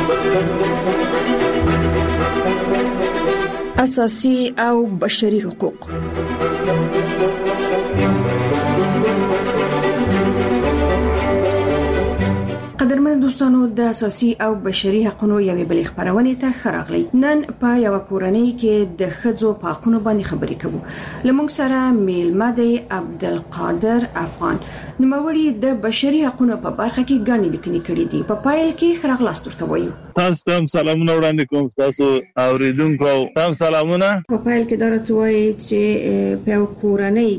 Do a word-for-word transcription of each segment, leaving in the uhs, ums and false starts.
اساسي او بشري حقوق. قدرمن دوستانو د اساسي او بشري حقوقو یوې بلې خبرونه ته خراغلی. نن په یو کورنۍ کې د ښځو په حقوقو باندې خبرې کوو. لمونږ سره میلمه دی عبدالقادر افغان، نوموړی د بشري حقوقو په برخه کې ګڼې لیکنې کړې دي. په پایل کې خراغلاست ورته وایو. تاسو ته سلامونه وړاندې کوم تاسو اوریدونکو. تاسو سلامونه. په پایل کې درته وایي چې په کورنۍ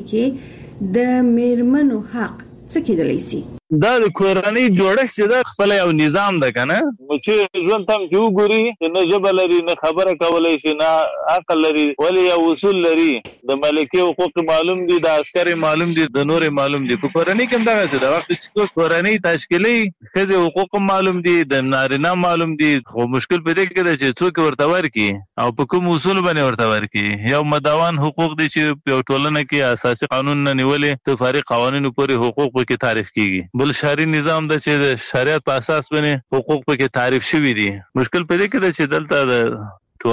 کې د میرمنو حق څه کېدلی شي. دا د کورنۍ جوړښت چې د خپل یو نظام ده کنه، چې ژوند تم چې وګوري نه جبل لري نه خبره کولای شي نه عقل لري، ولی یو اصول لري. د ملکي حقوق معلوم دي، د عسکري معلوم دي، د نور معلوم دي. په کورنۍ کې دا څه ده، وخت چې کورنۍ تشکیلي خزه حقوق معلوم دي، د نارینه معلوم دي، خو مشکل پدې کې ده چې څوک ورته ورکی او په کوم اصول باندې ورته ورکی. یو مداوان حقوق دي چې په ټولنه کې اساسي قانون نه نیولې تفریق قوانینو پورې حقوق کې تعریف کیږي. بل شهري نظام د چې د شریعت په اساس باندې حقوق پکې تعریف شوی دي. مشکل پدې کې ده چې دلته د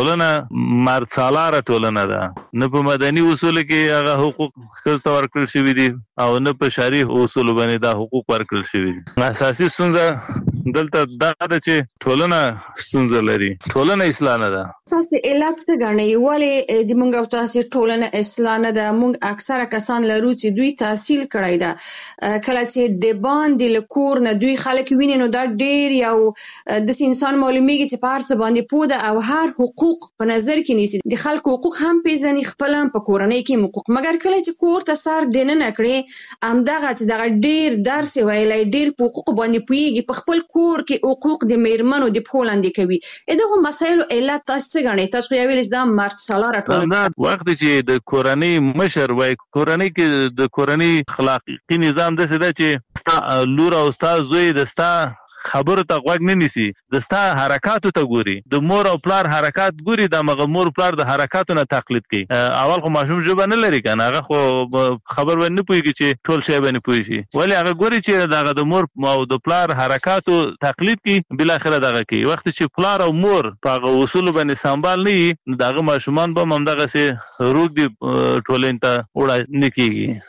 ټولنه مرد سالاره ټولنه ده، نه په مدني اصول کې هغه حقوق خپل ورکړل شوی دي او نه په شرعي اصول باندې دا حقوق ورکړل شوی دي. اساسي ستونزه دلته دا ده چې ټولنه ستونزه لري، ټولنه اصلاح نه ده. تاسو علت څه ګڼئ؟ ولې د موږ او تاسو ټولنه اصلاح نه ده؟ موږ اکثره کسان لرو چې دوی تحصیل کړی ده، کله چې د باندې له کور نه دوی خلک ویني نو دا ډېر یو داسې انسان معلومیږي چې په هر څه باندې پوه ده او هر حقوق په نظر کې نیسي. د خلکو حقوق هم پیژني، خپل هم په کورنۍ کې حقوق، مګر کله چې کور ته سر دننه کړي همدغه چې دغه ډېر درس ویلی، ډېر په حقوق باندې پوهېږي، په خپل کور کې حقوق د میرمنو د پښو لاندې کوي. دغو مسایلو علت تاسو څه ګڼئ؟ تاسو یې ویل دا مرد سالاره ټولنه وخت چې د کورنۍ مشر وای، کورنۍ کې د کورنۍ اخلاقي نظام داسې ده چې ستا لور او ستا زوی د ستا خبرو ته غوږ نه نیسي، د ستا حرکاتو ته ګوري، د مور او پلار حرکات ګوري، د مغه مور پلار د حرکاتو نه تقلید کوي. اول خو ماشوم ژبه نه لري کنه، هغه خو خبر ونه پويږي چې ټول شی باندې پوي شي، ولی هغه ګوري چې دغه د مور او د پلار حرکاتو تقلید کوي، بل اخره دغه کوي. وخت چې پلار او مور په اصول باندې سنبال نه وي، دغه ماشومان به هم دغه سي روغ دي ټولین ته وړا نه کیږي،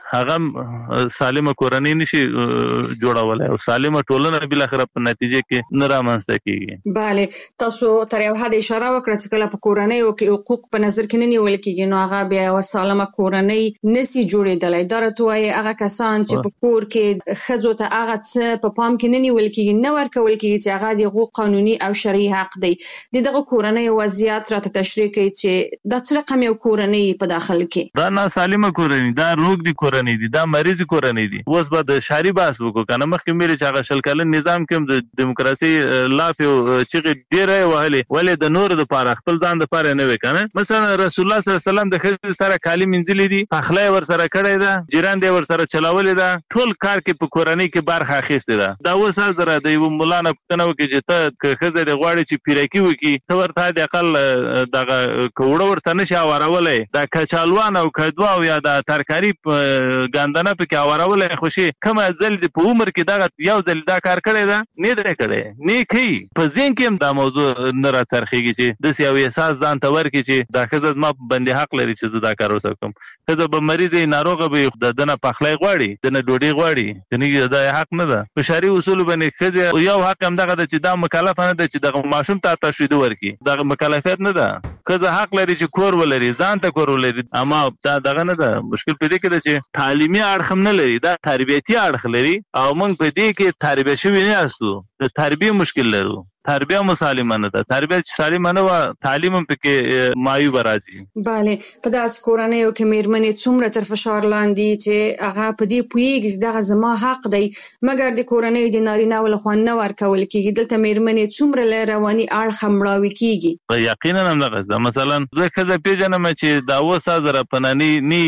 هغه سالمه کورنۍ نشي جوړولای او سالمه ټولنه بل اخره نتیجه کې نه رامنځته کیږي. بله، تاسو تر یو حد اشاره وکړه چې کله په کورنۍ او کې حقوق په نظر کې نه نیول کیږي نو هغه بیا یو سالمه کورنۍ نسی جوړېدلی. دا راته وایي هغه کسان چې په کور کې ښځو ته هغه څه په پام کې نه نیول کیږي، نه ورکول کیږي چې هغه د هغو قانوني او شرعي حق دی. د دغه کورنۍ وضعیت راته تشریح کوي چې دا څه رقم یو کورنۍ په داخل کې؟ دا ناسالمه کورنۍ، دا روغ دي کورنۍ دي، دا مریض کورنۍ دي. اوس به د شرعي بحث وکړو کنه، مخکې مې چې هغه شل کلن نظام کې د دیموکراسي لاف یو چې ډیره وهلي، ولې د نور د پاره خپل ځان د پاره نه وکنه. مثلا رسول الله صلی الله علیه وسلم د خځې سره کالی منځلې دي، اخلای ور سره کړی ده، جیران دی ور سره چلاولې ده، ټول کار کې په کورنۍ کې برخه اخیسته ده. دا اوس حاضر دی یو مولانا پښتنه وکي چې ته خځې د غواړي چې پیرکی وکي، ته ورته د اقل دغه کوړه ورته نشي اورولې، دا کچالوان او کدوا او یا د ترکاری ګاندنه په کې اورولې، خوشي کوم ځل د په عمر کې دا یو ځل دا کار کړی ده نه درې کړي نه کوي. په ځین کې هم دا موضوع نه راڅرخيږي چې د یو احساس ځان ته ورکړي چې دا خزه ما باندې حق لري چې زه دا کار وسکم. خزه به مریضه ناروغه به د دنه پخلای غواړي، دنه ډوډۍ غواړي، دنه دا حق نه ده. په شرعي اصول باندې خزه یو حق هم دغه چې دا مکلف نه ده چې د ماشوم ته تشوید ورکړي، دا مکلفیت نه ده. خزه حق لري چې کور ولري، ځان ته کور ولري، اما دا دغه نه ده. مشکل پدې کې ده چې تعلیمي اړخ هم نه لري، دا تربیتي اړخ لري او موږ په دې کې تربیه شوی نه یاستو. د تربیه مشکل لرو، تربیه مسالمه نه ده، تربیه چې سالمه نه و تعلیم هم پکې مایوب راځي. بله، په داسې کورنیو کې میرمنې څومره تر فشار لاندې چې هغه په دې پوهېږي چې دغه زما حق دی، مګر د کورنیو د نارینه‌و لخوا نه ورکول کېږي. دلته میرمنې څومره له رواني اړخه مړاوې کېږي. یقینا همدغه ده. مثلا زه ښځه پېژنم چې د اوه زره په ننني ني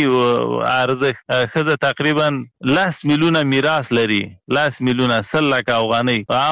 ارزښت ښځه تقریبا لس میلیونه میراث لري، لس میلیونه سل لکه افغانۍ. عام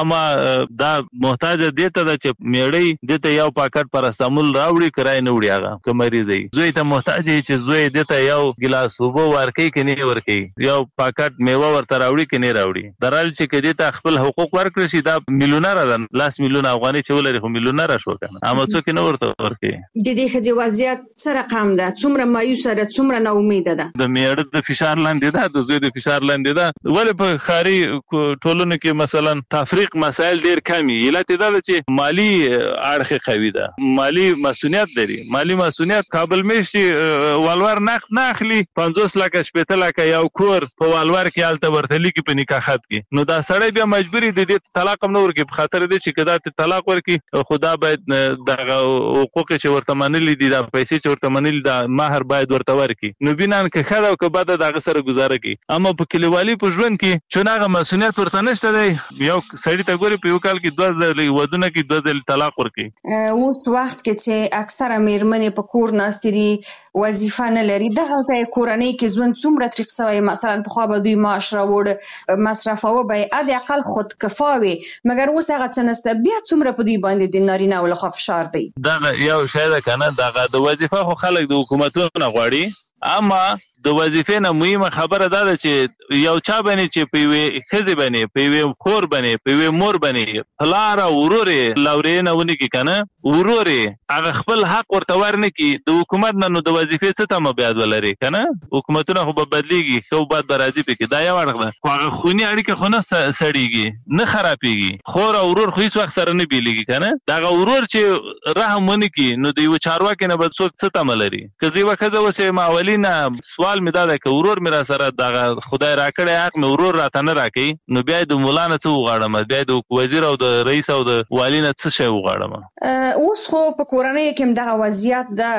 اما دا محتاج دي ته چې میړی دته یو پاکټ پر سمول راوړي کرای نه وړي هغه کمریزي زوی ته محتاج چې زوی دته یو ګلاس وبو ورکي کني ورکي یو پاکټ میوه ورته راوړي کني راوړي درال چې کدي ته خپل حقوق ورکړي شي دا میلیونر ده لاس میلیون افغاني چې ولري خو میلیونر شو کنه اما څوک نه ورته ورکي د دې خځې وضعیت څه رقم ده څومره مایوس ده څومره نا امید ده د میړه د فشار لاندې ده د زوی د فشار لاندې ده ولې په خاري ټولنو کې مثلا تفریق مسائل ډیر کمی علت ده چې مالی اړخ قوي ده مالی مسؤلیت لري مالی مسؤلیت کابل میشي والور نقد نه اخلي پنځوس لک شپږ لک یو کور په والور کې الته ورتلی کې په نکاح خط کې نو دا سړی بیا مجبوری دي د طلاق هم نور کې په خاطر دي چې کدا ته طلاق ورکی خدا باید د حقوق چې ورته منلي دي د پیسې چې ورته منلي د مہر باید ورته ورکی نو بینان کې خدا او که بعد دغه سره گزاره کی اما په کلیوالي په ژوند کې چونغه مسؤلیت ورته نشته دی یو سړی ته ګوري په یو کال کې دوه ځله ودونه کې دوه ځله طلاق ورکی اوس وخت کې چې اکثره میرمنې په کور ناستري وظیفه نه لري دغه کورنۍ کې ژوند څومره طریق سوی مثلا په خو به دوی معاش راوړ مصرف او به اد اقل خود کفاوي مګر اوس هغه څنسته بیا څومره په دوی باندې د نارینه ول خو فشار دی دا یو شی ده کنه دا د وظیفه خو خلک د حکومتونو غواړي اما د وظیفې نه مهمه خبره ده چې یو چا باندې چې په وی خزي باندې په وی خور باندې په وی مور باندې فلاره ورورې لورینه ونی کی کنه ورورې هغه خپل حق ورته ورنه کی د حکومت نه نو د وظیفې څه ته مبياد ولري کنه حکومتونه خو بدلیږي خو بعد راځي پکې دا یو اړه ده هغه خونی اړیکه خو نه سړیږي نه خرابېږي خور او ورور خو هیڅ وخت سره نه بیلېږي کنه دا ورور چې رحم ونی کی نو د یو چارواکي نه بد څوک څه ته ملري کزي وکړه وسه ماولینا سوال می دا ده که ورور می را سره د خدای راکړی حق می ورور راته نه راکې نو بیا د مولا نه څه وغواړم بیا د وزیر او د رئیس او د والی نه څه شی وغواړم اوس خو په کورنۍ کې دغه وضعیت ده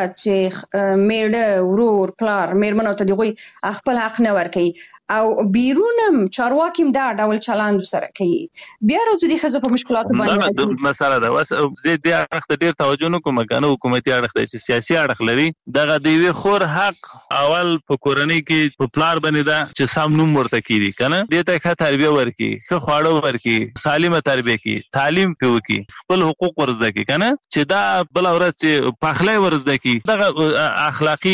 چې میړه ورور پلار میرمنو ته دغوی خپل حق نه ورکوي او بیرونم چارواکي دا ډول چلند سره کوي بیا راځي د خزو په مشکلات باندې مسله ده وس زه د اړخ ډیر توجه نه کوم کنه حکومتي اړخ دی چې سیاسي اړخ لري دغه دی خور حق اول په کورنۍ کې په پلار باندې دا چې سم نوم ورته کیږي کنه دې ته ښه تربیه ورکي ښه خواړه ورکي سالمه تربیه کی تعلیم پیوکي خپل حقوق ورزده کی کنه چې دا بل اورت چې پخلی ورزده کی دغه اخلاقی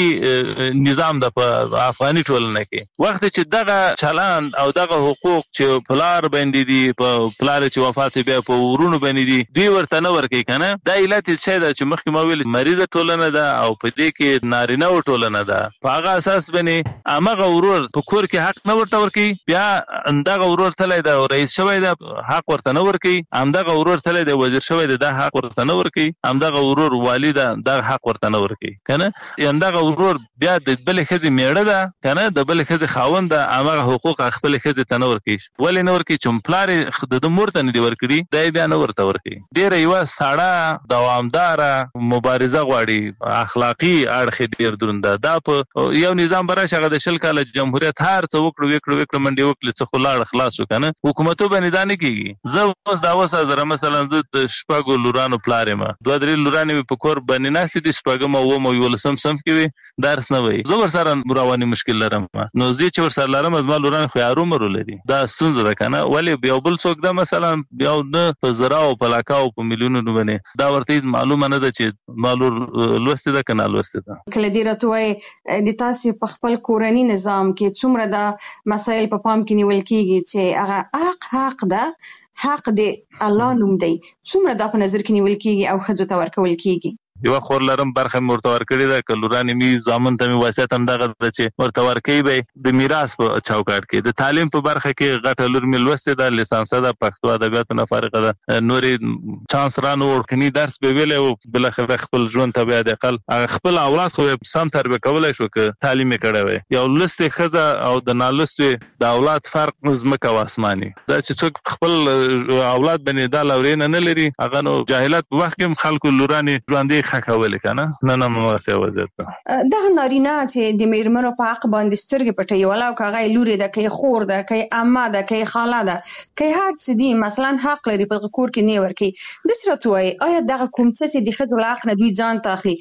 نظام د افغاني ټولنه کې وخت چې دغه چلند او دغه حقوق چې پلار باندې دي په پلار چې وفات بیا په ورونو باندې دي دوی ورته نه ورکي کنه دا علت څه ده چې مخکې ما ویل مریضه ټولنه ده او په دې کې نارینه و ټولنه ده په هغه اساس باندې امغه ورور په کور کې حق نه ورته ورکي بیا اندغه ورور تلای دا رئیس شوی دا حق ورته نه ورکي امدغه ورور تلای دا وزیر شوی دا حق ورته نه ورکي امدغه ورور والی دا دا حق ورته نه ورکي کنه اندغه ورور بیا د بل خزي میړه ده کنه د بل خزي خاوند ده امغه حقوق خپل خزي ته نه ورکي ولې نه ورکي چې پلار د مورته نه دی ورکړي دا بیا نه ورته ورکي ډیر یو ساړه دوامدار مبارزه غواړي اخلاقی اړخ ډیر درنده دا په یو نظام براشه د شل کال جمهوریت هر څو وکړو وکړو وکړو منډي وکړي څه خلاړ خلاص وکنه حکومتو باندې دانه کیږي زه اوس دا وسه زره مثلا زه د شپږو لورانو پلارم دوه درې لورانو په کور باندې ناسې دي شپږم او مو یول سم سم کوي درس نه وای زه ور سره رواني مشکل لرم نو زه چې ور سره لرم از ما لوران خو یارو مرو لري دا سنځ ده کنه ولی بیا بل څوک دا مثلا بیا د په او په لاکاو په میلیونونو باندې دا ورته معلومه نه ده چې مالور لوسته ده کنه لوسته ده کله دی راته د تاسو په خپل کورنی نظام کې څومره دا مسایل په پام کې نیول کیږي چې هغه حق حق ده حق دی الله نوم دی څومره دا په نظر کې نیول کیږي او خځو ته ورکول کیږي یو خور لرم برخه مرته ورکړی دا کلورانی می ضامن ته می وصیت هم دغه چې مرته ورکې به د میراث په چوکاټ کې د تعلیم په برخه کې غټه لور می لوسته د لیسانس د پښتو ادبیات نه فارغه ده نورې چانس رانو ورکني درس به ویل او بل خپل ژوند ته بیا د خپل خپل اولاد خو سم تربیه کولای شو ک تعلیم کړه وي یو لسته خزه او د نالسته د اولاد فرق مزمکه واسماني دا چې څوک خپل اولاد باندې د لورین نه لري هغه نو جاهلات په وخت کې خلکو لورانی ژوندې خاکول کنه نه نه مو څه وځه دغه نارینه چې د میرمنو په حق باندې سترګې پټي ولا او کغه لوري د کی خور د کی اما د کی خاله د کی هر څه دي مثلا حق لري په کور کې نه ورکی د سره توي آیا دغه کوم څه چې د خځو حق نه دوی ځان تاخلي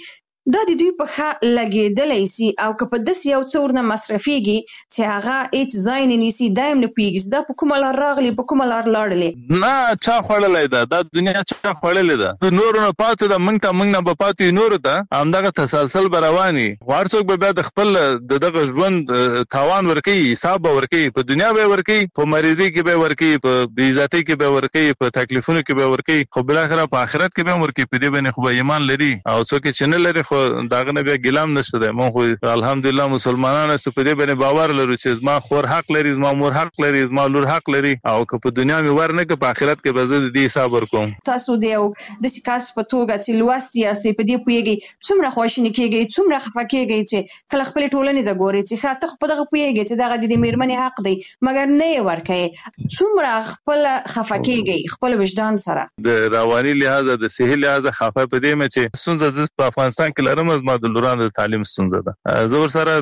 دا د دوی په ښه لګېدلی سي او که په داسې یو څه ورنه مصرفېږي چې هغه هېڅ ځای نه نیسي دا هم نه پوهېږي دا په کومه لار راغلي په کومه لار لاړلې. نه چا خوړلی ده دا دنیا چا خوړلې ده د نورو نه پاتې ده موږ ته موږ نه به پاتې نورو ته همدغه تسلسل به روان وي. هر څوک به بیا د خپل د دغه ژوند تاوان ورکوي حساب به ورکوي په دنیا به ورکوي په مریضۍ کې به ورکوي په بېعزتۍ کې به ورکوي په تکلیفونو کې به ورکوي خو بالاخره په آخرت کې به هم ورکوي. په دې باندې خو به ایمان لري او څوک چې نه لري خو د هغه نه بیا ګیله هم نشته دی. موږ خو الحمدلله مسلمانان یو په دې باندې باور لرو چې زما خور حق لري زما مور حق لري زما لور حق لري او که په دنیا مې ور نه که په آخرت کې به زه د دې حساب ورکوم. تاسو د یو داسې کس په توګه چې لوستي یاستئ په دې پوهېږئ څومره خواشیني کېږئ څومره خفه کېږئ چې کله خپلې ټولنې ته ګورئ چې ښه ته خو په دغه پوهېږئ چې دغه د دې مېرمنې حق دی مګر نه یې ورکوئ څومره خپله خفه کېږئ خپل وجدان سره. د رواني لحاظه د صحي لحاظه خفه په دې مې چې ستونزه زه په افغانستان کې لرم زما د لورانو د تعلیم ستونزه ده. زه ورسره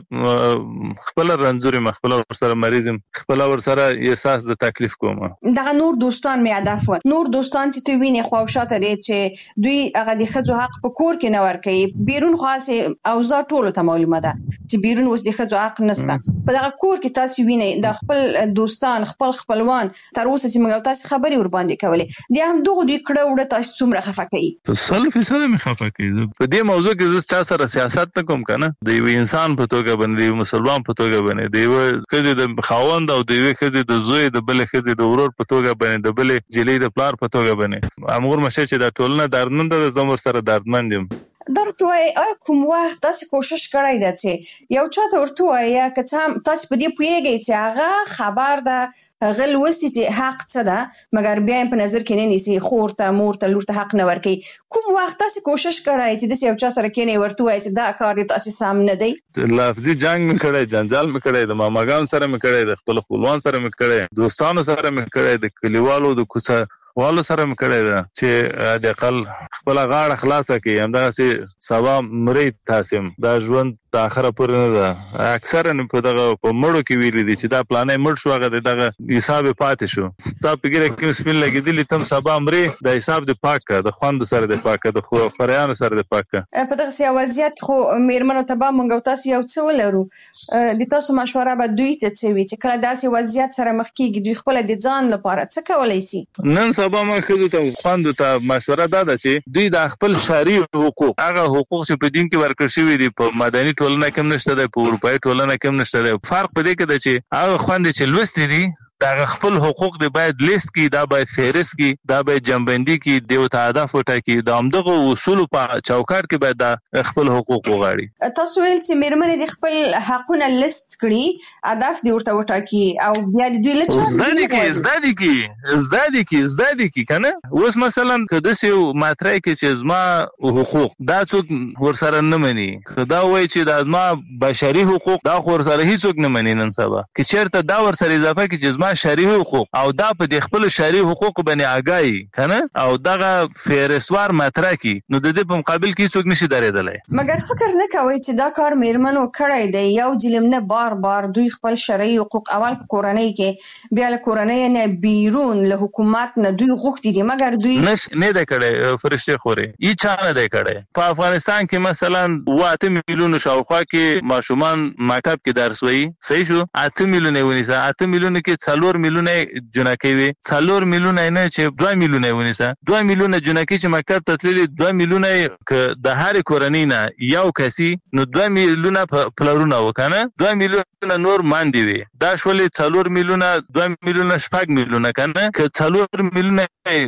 خپله رنځور یم خپله ورسره مریض یم خپله ورسره احساس د تکلیف کوم. دغه نور دوستان مې هدف و نور دوستان چې ته وینې خو او شاته دی چې دوی هغه د ښځو حق په کور کې نه ورکوي بیرون خاصې اوضاع ټولو ته معلومه ده چې بیرون اوس د ښځو حق نشته. په دغه کور کې تاسو وینئ د خپل دوستان خپل خپلوان تر اوسه چې موږ تاسو خبرې ورباندې کولې د همدغو دوی کړه وړه تاسو څومره خفه کوي؟ په سل فیصده مې خفه کوي. په دې موضوع کې زه چا سره سیاست نه کوم که نه د یوه انسان په توګه باندې د یوه مسلمان په توګه باندې د یوه ښځې د خاوند او د یوې ښځې د زوی د بلې ښځې د ورور په توګه باندې د بلې جلۍ د پلار په توګه باندې همغور مشه چې دا ټولنه دردمنده ده زه ورسره دردمند یم. درته وایي آیا کوم وخت تاسې کوشش کړی ده چې یو چاته ورته ووایي یا که څه هم تاسې په دې پوهېږئ چې هغه خبر ده هغه لوستي چې حق څه ده مګر بیا یې په نظر کې نه نیسي خور ته مور ته لور ته حق نه ورکوي کوم وخت تاسې کوشش کړی چې داسې یو چا سره کښېنئ ورته ووایي چې دا کار دې تاسې سم نه دی؟ لفظي جنګ مې کړی جنجال مې کړی د ماماګانو سره مې کړی د خپلو خپلوان سره مې کړی دوستانو سره مې کړی د کلیوالو د کوڅه والو سره مې کړی ده چې د اقل خپله غاړه خلاصه کړي همدغسې سبا مرۍ تاسې یم دا ژوند د آخره پورې نه ده. اکثرا په دغه په مړو کې ویلي دي چې دا پلانی مړ شو هغه د دغه حساب یې پاتې شو ستا په ګیره کې سپین لګېدلي تم سبا مرې د حساب دې پاک کړه د خوندو سره دې پاک کړه د خوریانو سره دې پاک کړه. په دغسې یو وضعیت کې خو مېرمنو ته به موږ او تاسو یو څه ولرو د تاسو مشوره به دوی ته څه وي چې کله داسې وضعیت سره مخ کېږي دوی خپله د ځان لپاره څه کولی سي؟ نن سبا ما ښځو ته خویندو ته مشوره دا ده چې دوی د خپل شرعي حقوق هغه حقوق چې په دین کې ورکړل شوي دي په مدني ټولنه کې هم نشته دی په اروپایي ټولنه کې هم نشته دی فرق په دې کې ده چې هغه خویندې چې لوستې دي دا خپل حقوق دی باید لیست کی دا باید فهرست کی دا باید جنبندی کی دیو ته هدف وټاکي د همدغه اصول په چوکاټ کې باید دا خپل حقوق وغواړي. تاسو ویل چې مېرمنې د خپل حقونه لیست کړي هدف دی ورته وټاکي او بیا د دوی له چا زده دي کی زده دي کی زده دي کی زده دي کی کنه اوس مثلا که داسې یو ماتری کې چې زما حقوق دا څوک ورسره نه مني دا وایي چې دا زما بشري حقوق دا خو ورسره هیڅوک نه مني نن سبا که چېرته دا ورسره اضافه کړي چې زما شرعي حقوق او دا په د خپل شرعي حقوق باندې آګاهي کنه او دغه فهرستوار مطرح کی نو د دې په مقابل کې څوک نشي درېدلی. مګر فکر نه کوئ چې دا کار مېرمنو کړی دی یو ظلم نه بار بار دوی خپل شرعي حقوق اول په کورنۍ کې بیا له کورنۍ نه بیرون له حکومت نه دوی غوښتي دي مګر دوی نه دی کړی فرشتې خورې هیڅ چا نه دی کړی. په افغانستان کې مثلا اوه اته میلیونو شاوخوا کې ماشومان مکتب کې درس وایي صحیح شو اته میلیونه ونیسه اته میلیونه کې څلور میلیونه جنکۍ وي څلور میلیونه نه چې دوه میلیونه ونیسه دوه میلیونه جنکۍ چې مکتب ته تللي دوه میلیونه که د هرې کورنۍ نه یو کسي نو دوه میلیونه پلرونه و که نه دوه میلیونه نور ماندې وي دا شولې څلور میلیونه دوه میلیونه شپږ میلیونه که نه که څلور میلیونه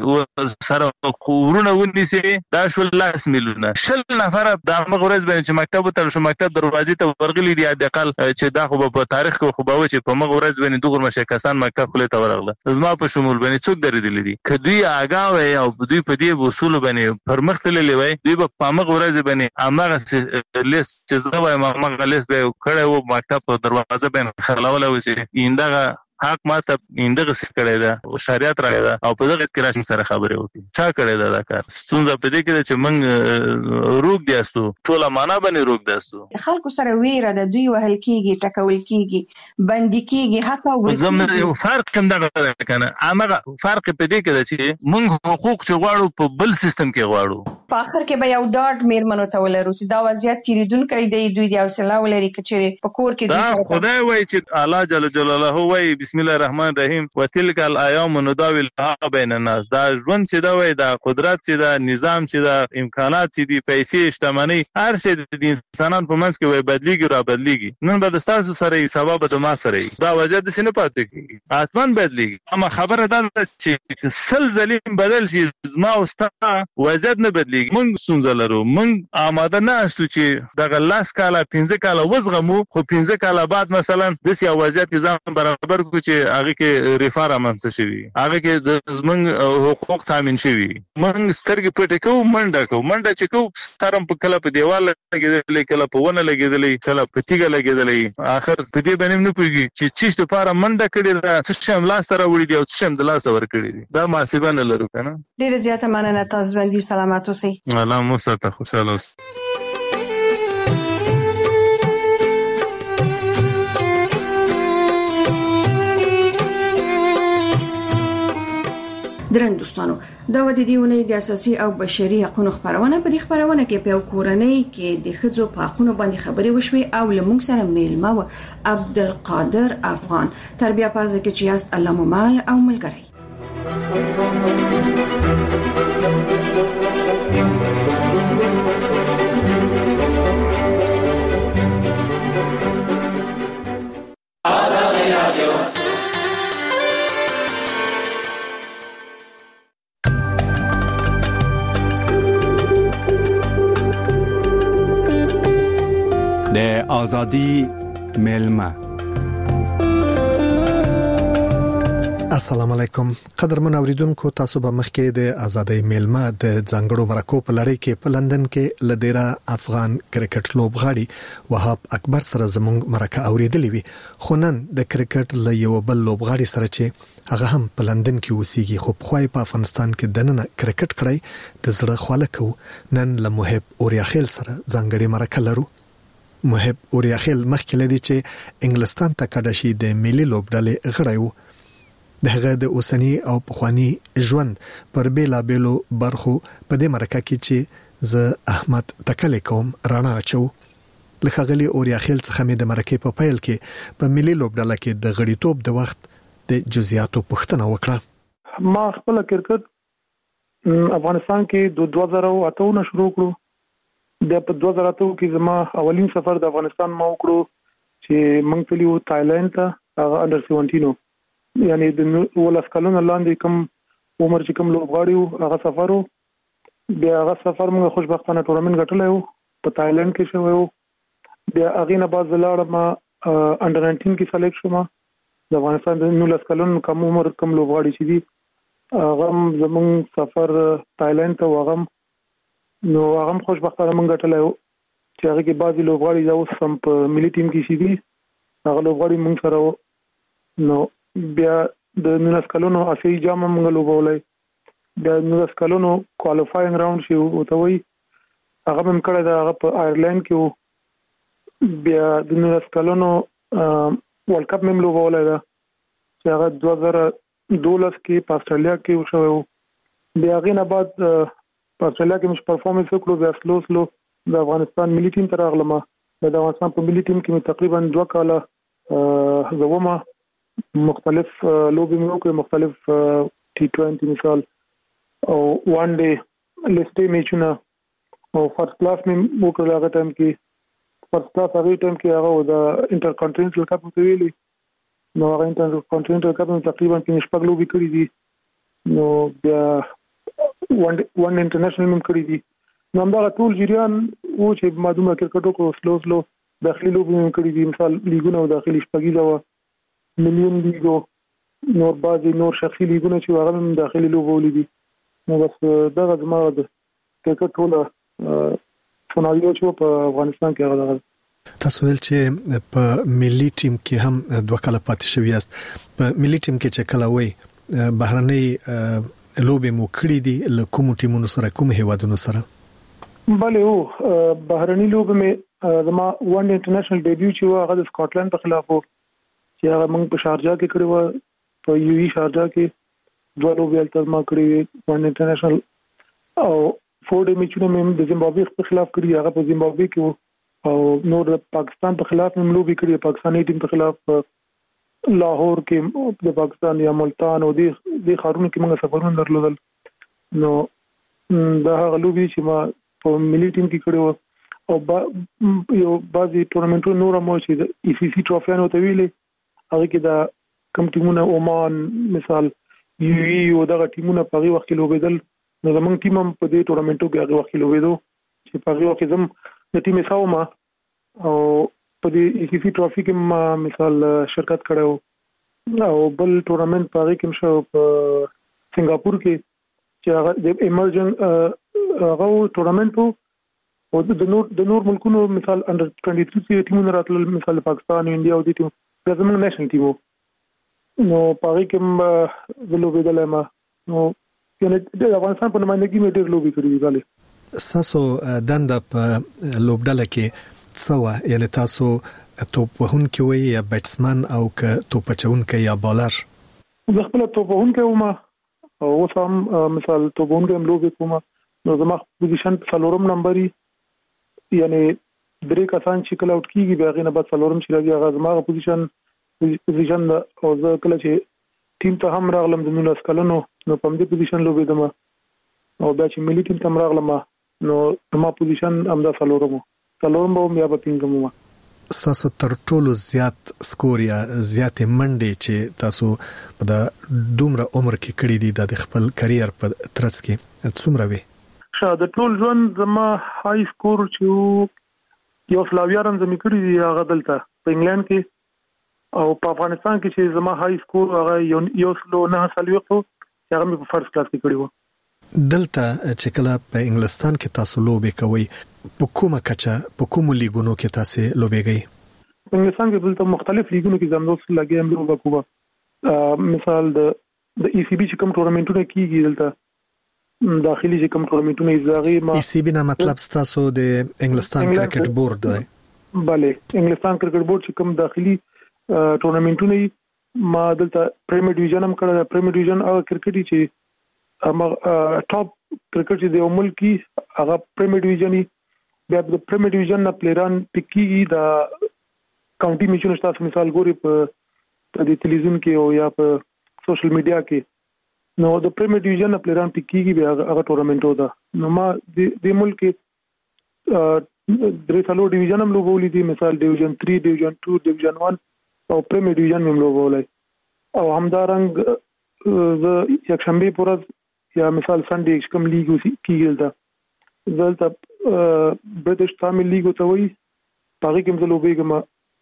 سره ورونه ونیسي دا شول لس میلیونه شل نفره د همغه ورځ باندې چې مکتب وتړل شو مکتب دروازې ته ورغلي دي حداقل چې دا خو به په تاریخ کې خو به و چې په همغه ورځ باندې دوغور مشه کسان مکتب خولې ته ورغله زما په شمول باندې څوک درېدلی دي که دوی آګاه وی او دوی په دې اصولو باندې پرمخ تللی وی دوی به په همغه ورځ باندې همغه لیست چې زه وایم همغه لیست به یې کړی و مکتب په دروازه باندې خرڅولی و چې ایندغه حق ماته ایندغه سیس کړی ده شریعت راغی ده او په دغه کې راشم سره خبرې وکړي چا کړی ده دا کار ستونزه په دې کې ده چې موږ روږ دی استو ټوله معنا باندې روږ دی استو خلکو سره ویره ده دوی وهل کېږي ټکول کېږي بندي کېږي حتی زموږ فرق هم دغه ده که نه همغه فرق په دې کې ده چې موږ حقوق چې غواړو په بل سیستم کې غواړو په اخر کې به یو ډاټ میرمنو ته ولرو چې دا وضعیت تیریدونکو دی دوی د حوصله ولري کچېرې په کور کې دا خدای وایي چې الله جل جلاله وایي بسم الله الرحمن الرحیم وتلک الایام نداولها بین الناس. دا ژوند چې دا وایي دا قدرت چې دا نظام چې دا امکانات چې دی پیسې شتمنۍ هر شی د انسانانو په منځ کې وایي بدلیږي را بدلیږي. نن به تاسو سره یې سبا به د ما سره یې دا وضعیت داسې نه پاتې کېږي حتما بدلیږي. اما خبره دا ده چې سل ظلم بدل شي زما او ستا وضعیت نه بدلیږي. موږ ستونزه لرو، موږ آماده نه یو چې دغه لاس کاله پنځه کاله وزغمو خو پنځه کاله بعد مثلا د سیاسي وضعیت ځان برابر کو چې هغه کې ریفار امنځ شي هغه کې د زمنګ حقوق تامین شي. موږ سترګې پټې کوو منډه کوو منډه چې کوو ستارم په کله په دیوال لګېدلې کله په ونه لګېدلې کله په تیګه لګېدلې اخر په دې باندې نه پوهیږي چې چیش لپاره منډه کړې ده څه شم لاس سره وړي دی او څه شم د لاس ور کړی دی. دا محاسبه نه لرو کنه. ډیره زیاته مننه تاسو باندې سلامات اوسئ. الله مو ساته خوشاله اوسئ. درن دوستانو دا و د دیونه د اساسي او بشري حقوقو خبرونه په دې خبرونه کې په کورنۍ کې د ښځو په حقوقو باندې خبري وشوي او لمونږ سره میلمه و عبدالقادر افغان تربیه پرځ کې چې یاست الله ممال او ملګری. د آزادی میلمه. السلام علیکم قدرمن اوریدونکو، تاسو به مخکې د آزادی میلمه د ځنګړو مرکو په لړۍ کې په لندن کې لدیرا افغان کرکټ لوبغاړي وهاب اکبر سره زموږ مرکه اوریدلې وي. خو نن د کرکټ له یو بل لوبغاړي سره چې هغه هم په لندن کې اوسېږي خو په خوای په افغانستان کې دننه کرکټ کړی د زړه خواله کو نن له محب اوریاخیل سره ځنګړي مرکه لرو. محب اوریاخیل مخکې لدی چې انګلستان ته کډه شي د ملي لوبډلې غړی وو. دغه د اوسنی او پخوانی ژوند پر بیلا بیلو برخو په دې مرکه کې چې ز احمد تکل کوم رانا چو لخغلی اوریاخیل څخه مې د مرکه په پیل کې په ملي لوبډله کې د غړیتوب د وخت د جزئیاتو پوښتنه وکړه. ما خپل کرکټ افغانستان کې د دوه زره اته نه شروع کړو. د په دوه زره اته کې زما اولین سفر د افغانستان ما وکړو چې موږ تللی و تایلند ته، هغه انډر سیونټین یعنی د ولس کلونه لاندې کوم عمر چې کوم لوبغاړي وو هغه سفر وو. بیا هغه سفر موږ خوشبختانه ټورنمنت ګټلی وو په تایلند کې شوی وو. بیا هغې نه بعد زه لاړم انډر ناینټین کې سلیکټ شوم. د افغانستان د نولس کلونو کم عمر کوم لوبغاړي چې دي هغه زموږ سفر تایلند ته و، هغه نو هغه خوشبختانه موږ ګټلی وو چې هغه کې بعضې لوبغاړي دا اوس هم په ملي ټیم کې چې دي هغه لوبغاړي موږ سره وو. نو بیا د نولس کلونو اسیایي جام موږ لوبولی. بیا نولس کلونو کوالیفاینګ راوند چې ورته وایي هغه مې کړی دی، هغه په آیرلینډ کې و. بیا د نولس کلونو ورلډ کپ مې لوبولی ده چې هغه دوه زره دولس کې په استرالیا کې وشوی و. بیا هغې نه بعد په استرالیا کې مې پرفارمنس وکړو. بیا سلو سلو د افغانستان ملي ټیم ته راغلم. د افغانستان په ملي ټیم کې مې تقریبا دوه کاله زه ومه. مختلف لوبې مې وکړې، مختلف ټي ټوینټي مثال او وان ډے لیسټې میچونه او فرست کلاس مې وکړل. هغه ټایم کې فرست کلاس هغه ټایم کې هغه د انټر کانټیننټل کپ ته ویلي. نو هغه انټر کانټیننټل کپ مې تقریبا کې شپږ لوبې کړې دي. نو بیا وان وان انټرنیشنل مې کړې دي. نو همدغه ټول جریان و چې ما دومره کرکټ وکړو. سلو سلو داخلي لوبې مې کړې دي، مثال لیګونه او داخلي شپږیزه وه، ملیون لیګو، نور بعضې نور شخصي لیګونه چې هغه هم داخلي لوبولي دي. نو بس دغه زما د کرکټ ټوله سناریو چې په افغانستان کې هغه دغه. تاسو ویل چې په ملي ټیم کې هم دوه کاله پاتې شوی یاست. په ملي ټیم کې چې کله وای بهرنۍ لوبې مو کړې دي له کومو ټیمونو سره، کوم هیوادونو سره؟ بله هو بهرنۍ لوبې مې زما ون انټرنیشنل ډیبیو چې و هغه د سکاټلند په خلاف و چې هغه موږ په شارجه کې کړی و. په یو ای شارجه کې دوه لوبې هلته ما کړې وې ون انټرنیشنل. او فور ډے میچونه مې د زیمبابوې په خلاف کړی هغه په زیمبابوې کې او نور د پاکستان په خلاف مې لوبي کړی پاکستاني ټیم په خلاف لاهور کې د پاکستان یا ملتان او د د خارونو کې موږ سفرونه درلودل نو دا هغه لوبي چې ما په ملي ټیم کې کړو او با یو بعضي ټورنمنټونو نور مو چې د ای سی سی ټرافیانو ته ویلې هغه کې دا کم ټیمونه عمان مثال یو ای او دغه ټیمونه په هغه وخت کې لوبېدل نو زمونږ ټیم هم په دې ټورنمنټو کې هغه وخت لوبېدو چې په هغه وخت زم د ټیم ساوما او په دې ای سی سی ټرافي کې ما مثال شرکت کړو او بل ټورنمنت په هغه کې شو په سنگاپور کې چې هغه د ایمرجن هغه ټورنمنت او د نور د نور ملکونو مثال انډر ټوئنټي تھری ټیمونه راتلل مثال پاکستان انډیا او د ټیم زموږ نېشنل ټیم نو په هغه کې د لوبېدل ما نو یعنی د افغانستان په نمائندګۍ مې ډېر لوبي کړې دي تاسو دنده په لوبډله کې څو یعنی تاسو توپ وهونکی وي یا بیټسمن او ک توپ چونکی یا بالر زه خپل توپ وهونکی وم او سم مثال توپ وهونکی هم لوبي کوم نو زما پوزیشن په څلورم نمبر یعنی درې کسان چې کله اوټ کیږي بیا غینه بعد څلورم چې راځي هغه زما پوزیشن پوزیشن او زه کله چې ټیم ته هم راغلم د نولس کلونو نو په دې پوزیشن لوبېدم او بیا چې ملي ټیم ته راغلم نو زما پوزیشن هم دا څلورم څلورم به بیا په پینځم تاسو تر ټولو زیات سکور یا زیات منډې چې تاسو په د دومره عمر کې کړې دي د خپل کرییر په ترڅ کې څومره وي شاده د ټول ژوند زما های سکور چې یو سلاویا رن زمي کړی دی هغه دلته په انګلند کې او په افغانستان کې چې زما های سکور هغه یو سلو نه سلويختو هغه مې په فرست کلاس کې کړی و دلته چې کله په انګلستان کې تاسو لوبې کوي په کومه کچه په کوم لیګونو کې تاسو لوبېږئ په انګلستان کې دلته مختلف لیګونو کې زموږ سره لګي هم لوبه کوه مثال د د ای سی بي چې کوم ټورنمنټونه کیږي دلته داخلي چې کوم ټورنمنټونه ایزاغي ما ای سی بي نه مطلب تاسو د انګلستان کرکټ بورډ دی bale انګلستان کرکټ بورډ چې کوم داخلي ټورنمنټونه ما دلته پریمیر ډیویژن هم کړل پریمیر ډیویژن او کرکټ چې هغه ټاپ کرکټ چې د ملکی هغه پریمیر ډیویژن بیا د پریمیر ډیویژن نه پلیران پکېږي د کاونټي میچونو تاسو مثال ګوري په د ټلویزیون کې او یا په سوشل میډیا کې نو د پریمیر ډیویژن نه پلیران پکېږي بیا هغه ټورنمنټو ده نو ما د ملک درې څلور ډیویژن هم لوبولې دي مثال ډیویژن تھری ډیویژن ټو ډیویژن ون او پریمیر ډیویژن هم لوبولې او همدارنګ ز یک شنبه پورز یا مثال سنډے کوم لیګ کیږي دا زلته برټش تامل لیګ ته وي پاره کې مزلو بیګم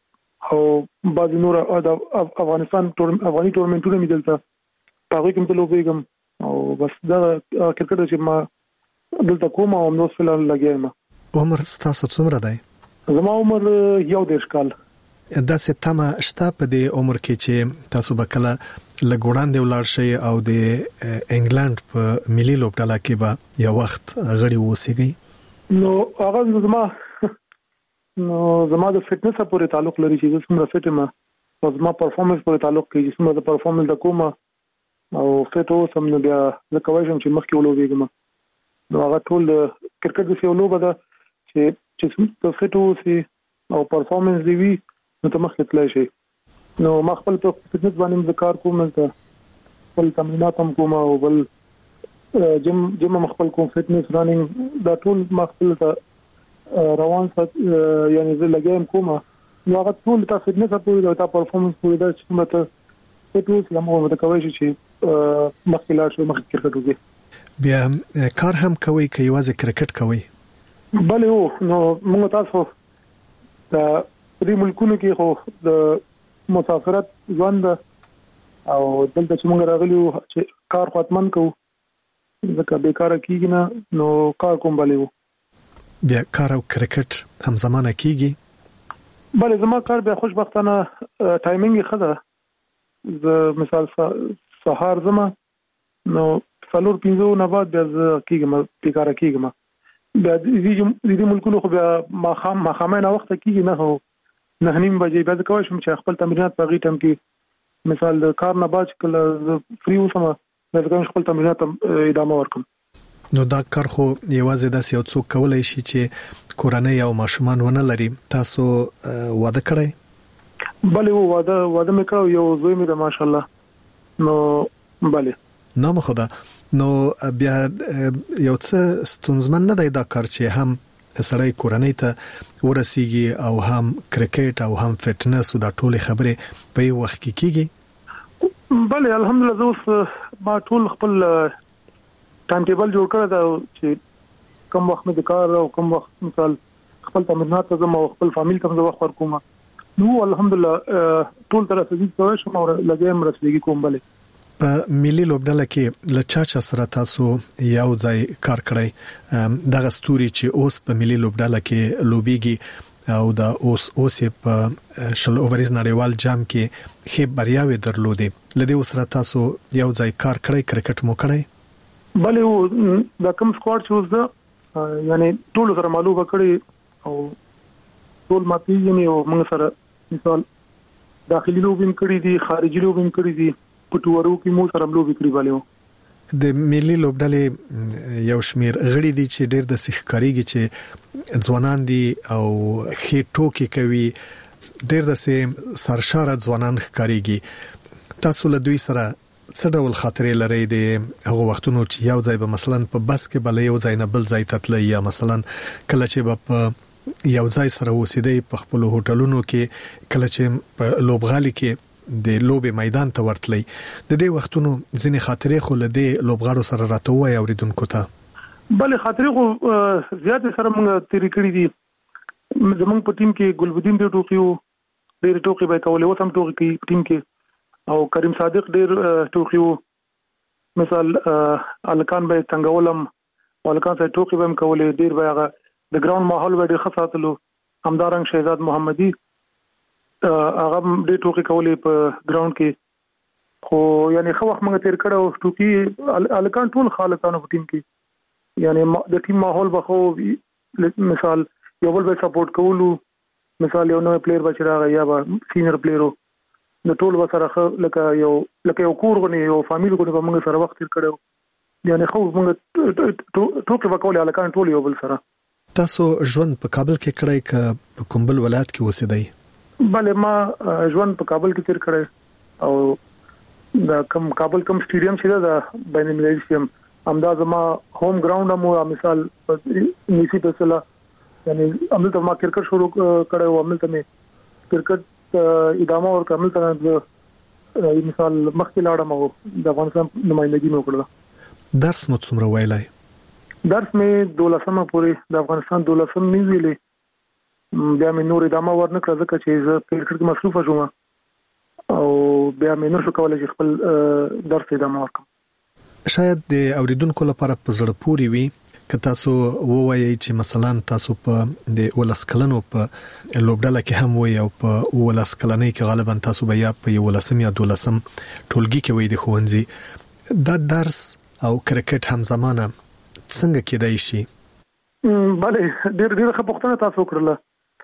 او بعض نور افغانستان افغاني ټورنمنټونه میدلته پاره کې مزلو بیګم او بس دا کرکټ چې ما دلته کوم او نو فلان لګیم عمر ستاسو څومره دی زما عمر یو دیش کال دا څه تمه شته په دې عمر کې چې تاسو به کله لګوړان دی ولر شي او د انګلند په ملي لوبډله کې به یو وخت غړي ووسیږي نو هغه زما نو زما د فټنس پورې تعلق لري چې څومره فټ ما او زما پرفورمنس پورې تعلق کوي چې څومره د پرفورمنس د کومه او فټو سم نو بیا زه کوم چې مخکې ولوبېږم نو هغه ټول کرکټ د سیولو بده چې چې څه فټو سي او پرفورمنس دی وی نو ته مخکې تلای شي نو ما خپل په فټنس باندې د کار کوم ته خپل تمرینات هم کوم او بل جم جم خپل کوم فټنس رننګ دا ټول ما خپل ته روان سات یعنی زه لګیم کوم نو هغه ټول ته فټنس په تا پرفورمنس په دا چې کومه ته فټوس یم او متکوي چې مخکې لا شو مخکې کرکټ وکړي بیا کار هم کوي کوي واځي کرکټ کوي بله او نو موږ تاسو د دې ملکونو کې خو د مسافرت ژوند او دلته چې موږ راغلي چې کار خاتمن کوو ځکه بیکاره کیږي نه نو کار کوم بله بیا کار او کرکټ هم زمانه کیږي بله زما کار بیا خوشبختانه ټایمینګ خده ز مثال سهار زما نو څلور پنځه نه بعد بیا کیږم بیکاره کیږم بیا د دې ملکونو خو بیا ما خام ما خامه نه وخت کیږي نه هو نه نیم بجې بعد کوم چې خپل تمرینات په غیټم کې مثال د کار نه بعد کله فری وسم د کوم خپل تمرینات ادامه ورکم نو دا کار خو یوازې د یو څوک کولای شي چې کورنۍ او ماشومان ونه لري. تاسو واده کړی؟ بله واده واده مې کړو، یو زوی مې د ماشاءالله. نو بله نو مخدا نو بیا یو څه ستونزمن نه دی دا کار چې هم سړی کورنۍ ته ورسیږي او هم کرکټ او هم فټنس او دا ټول خبره په یو وخت کې کیږي. بله الحمدلله زه اوس ما ټول خپل ټایم ټیبل جوړ کړی دا چې کوم وخت مې د کار او کوم وخت مثال خپل تمرینات ته زما او خپل فامیل ته زما وخت ورکوم. نو الحمدلله ټول تر څه دې کوم شم او لګیم رسېږي کوم. بله په ملي لوبډله کې لچا چا سره تاسو یو ځای کار کړی دغه ستوري چې اوس په ملي لوبډله کې لوبيږي او دا اوس اوس په شل اوورز نړیوال جام کې خې بریاوي درلودې لدی وسره تاسو یو ځای کار کړی کرکټ مو کړی؟ بله دا کوم سکواډ چې وزده یعنی ټول سره معلومه کړی او ټول ماتي یعنی او موږ سره مثال داخلي لوبین کړی دي، خارجي لوبین کړی دي، پټورو کې مو سره لوبي کړی والو. د ملي لوبډلې یو شمیر غړي دي چې ډېر د سخکاریږي چې ځوانان دي او خې ټوکی کوي، ډېر د سه سرشاره ځوانان ښکاریږي. تاسو له دوی سره څه ډول خاطرې لري د هغه وختونو چې یو ځای به مثلا په بس کې بل یو ځای نه بل ځای ته تللی، یا مثلا کله چې به په یو ځای سره اوسېدې په خپل هوټلونو کې، کله چې په لوبغالي کې د لوبې میدان ته ورتلی، د دې وختونو ځینې خاطرې خو له دې لوبغاړو سره راته وایي اوریدونکو ته؟ بله خاطرې خو زیات سره موږ تیرې کړې دي. زمونږ په ټیم کې ګلبدین دی ټوکی وو، ډېر ټوکی به کولې، اوس هم ټوکی کوي ټیم کې، او کریم صادق ډېر ټوکی وو. مثال الکان به څنګه ولم الکان سره ټوکی به کولې، ډېر به هغه د ګراوند ماحول به ډېر ښه ساتلو. همدارنګ شهزاد محمدي هغه ډېر ټوکی کولې په ګراوند کې، خو یعنی خو وخت موږ تیر کړو ټوکی الکان ټول خالقانو په ټیم کې، یعنی د ټیم ماحول به خو مثال یو بل به سپورټ کولو. مثال یو نو پلیئر به راغی یا به سینیئر پلیئر د ټول وسره لکه یو لکه یو کور غني یو فامیل غني په موږ سره وخت تیر کړو، یعنی خو موږ ټوکی وکول الکان ټول یو بل سره. تاسو ژوند په کابل کې کړی ک په کومبل ولایت کې اوسېدئ؟ بله ما ژوند په کابل کې تیر کړی او د کوم کابل کوم سټیډیم چې دا بین المللي سټیډیم همدا زما هوم ګراوند مو. مثال نیسی په سلا یعنی عمل ته ما کرکټ شروع کړو، عمل ته مې کرکټ ادامه ور کمل ته مثال مخکې لاړم او د افغانستان نمائندګي مې وکړه. درس مو څومره ویلای؟ درس مې دولسمه پورې د افغانستان دولسم مې ویلې، بیا مې نور ادامه ورنکړه ځکه چې زه په کرکټ کې مصروف شوم او بیا مې نشو کولای چې خپل درس ادامه ورکړم. شاید د اوریدونکو لپاره په زړه پوري وي که تاسو ووایي چې مثلا تاسو په د ولس کلنو په لوبډله کې هم وي او په ولس کلنۍ کې غالبا تاسو به یا په ولسم یا دولسم ټولګي کې وي د ښوونځي، دا درس او کرکټ هم زمانه څنګه کېدای شي؟ بله ډېر ډېر ښه پوښتنه تاسو کړله.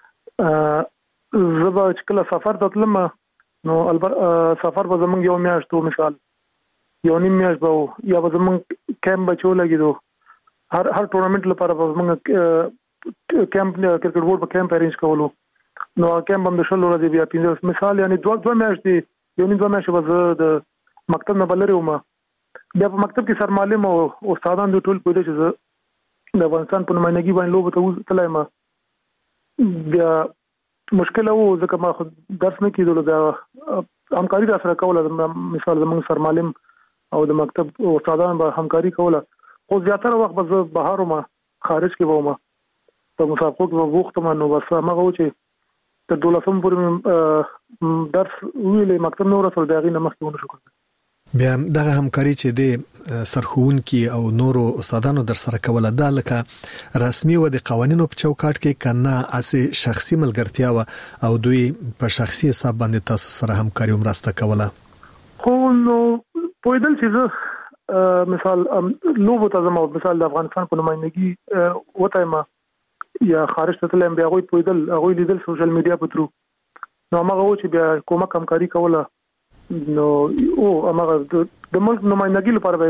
زه به چې کله سفر ته تلم نو البته سفر به زمونږ یو میاشت و، مثال یو نیم میاشت به یا به زمونږ کیمپ به چې ولګېدو، هر هر ټورنمنت لپاره به زمونږ کیمپ کرکټ بورډ به کیمپ ارینج کولو. نو کیمپ هم د شل ورځې بیا پنځه مثال یعنی دوه دوه میاشتې یو نیم دوه میاشتې به زه د مکتب نه بلري وم. بیا په مکتب کې سرمعلم او استادان د ټول پوهې چې زه د افغانستان په نمائندګي باندې لوبه ته تلای ما. بیا مشکل وو ځکه ما درس نه کیدلو، بیا همکاري را سره کوله. مثال زموږ سرمعلم او د مکتب استادان به همکاري کوله، خو زیاتره وخت به زه بهر وم، خارج کې وم، په مسابقو کې وختم. نو بس هغه و چې تر دولسم پورې درس ویلې مکتب نه ورسول، د هغې نه مخکې ونه شو کړی. بیا دغه همکاري چې د سرښوونکي او نورو استادانو در سره کوله دا لکه رسمي و د قوانینو په چوکاټ کې کنه اسي شخصي ملګرتیا و او دوی په شخصي حساب باندې تاسو سره همکاري ومرسته کوله؟ خو نو پوهیدل چې زه مثال لوبو ته زما مثال د افغانستان په نمائندګي وته ما یا خارج ته تلم، بیا غوي پوهیدل هغه لیدل سوشل میډیا په ترو، نو هغه و چې بیا کومه همکاري کوله. نو او هغه د ملک نمائندګي لپاره به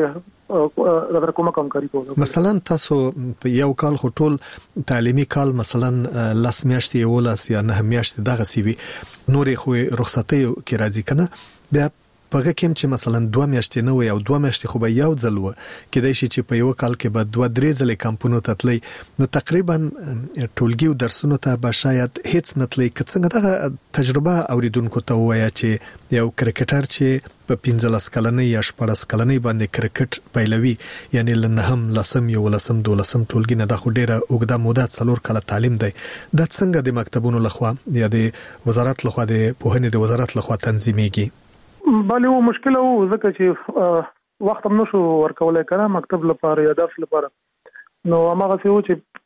غیر کومه کمکاري کوله. مثلا تاسو په یو کال خو ټول تعلیمي کال مثلا لاس میاشتې ولاس یا نه میاشتې دغه سی وي نورې خو رخصتي کې راځي کنه بیا پغه کوم چې مثلا دوه میاشتې نه وي او دوه میاشتې خو به یو ځل و کېدای شي چې په یو کال کې به دوه درې ځلې کمپونو ته تللی نو تقریبا ټولګي او درسونو ته به شاید هیڅ نه تللی که څنګه دغه تجربه اوریدونکو ته وایي چې یو کرکټر چې په پنځلس کلنۍ یا شپږ کلنۍ باندې کرکټ پیلوي یعنی لنهم لسم یو لسم دولسم ټولګي نه د خډيره اوګدا موده څلور کاله تعلیم دی د څنګه د مکتبونو لخوا یا د وزارت لخوا د پوهنې د وزارت لخوا تنظیمېږي؟ بله و مشکل و ځکه چې وخت هم نشو ورکولای کنه مکتب لپاره یا درس لپاره نو هغه څه و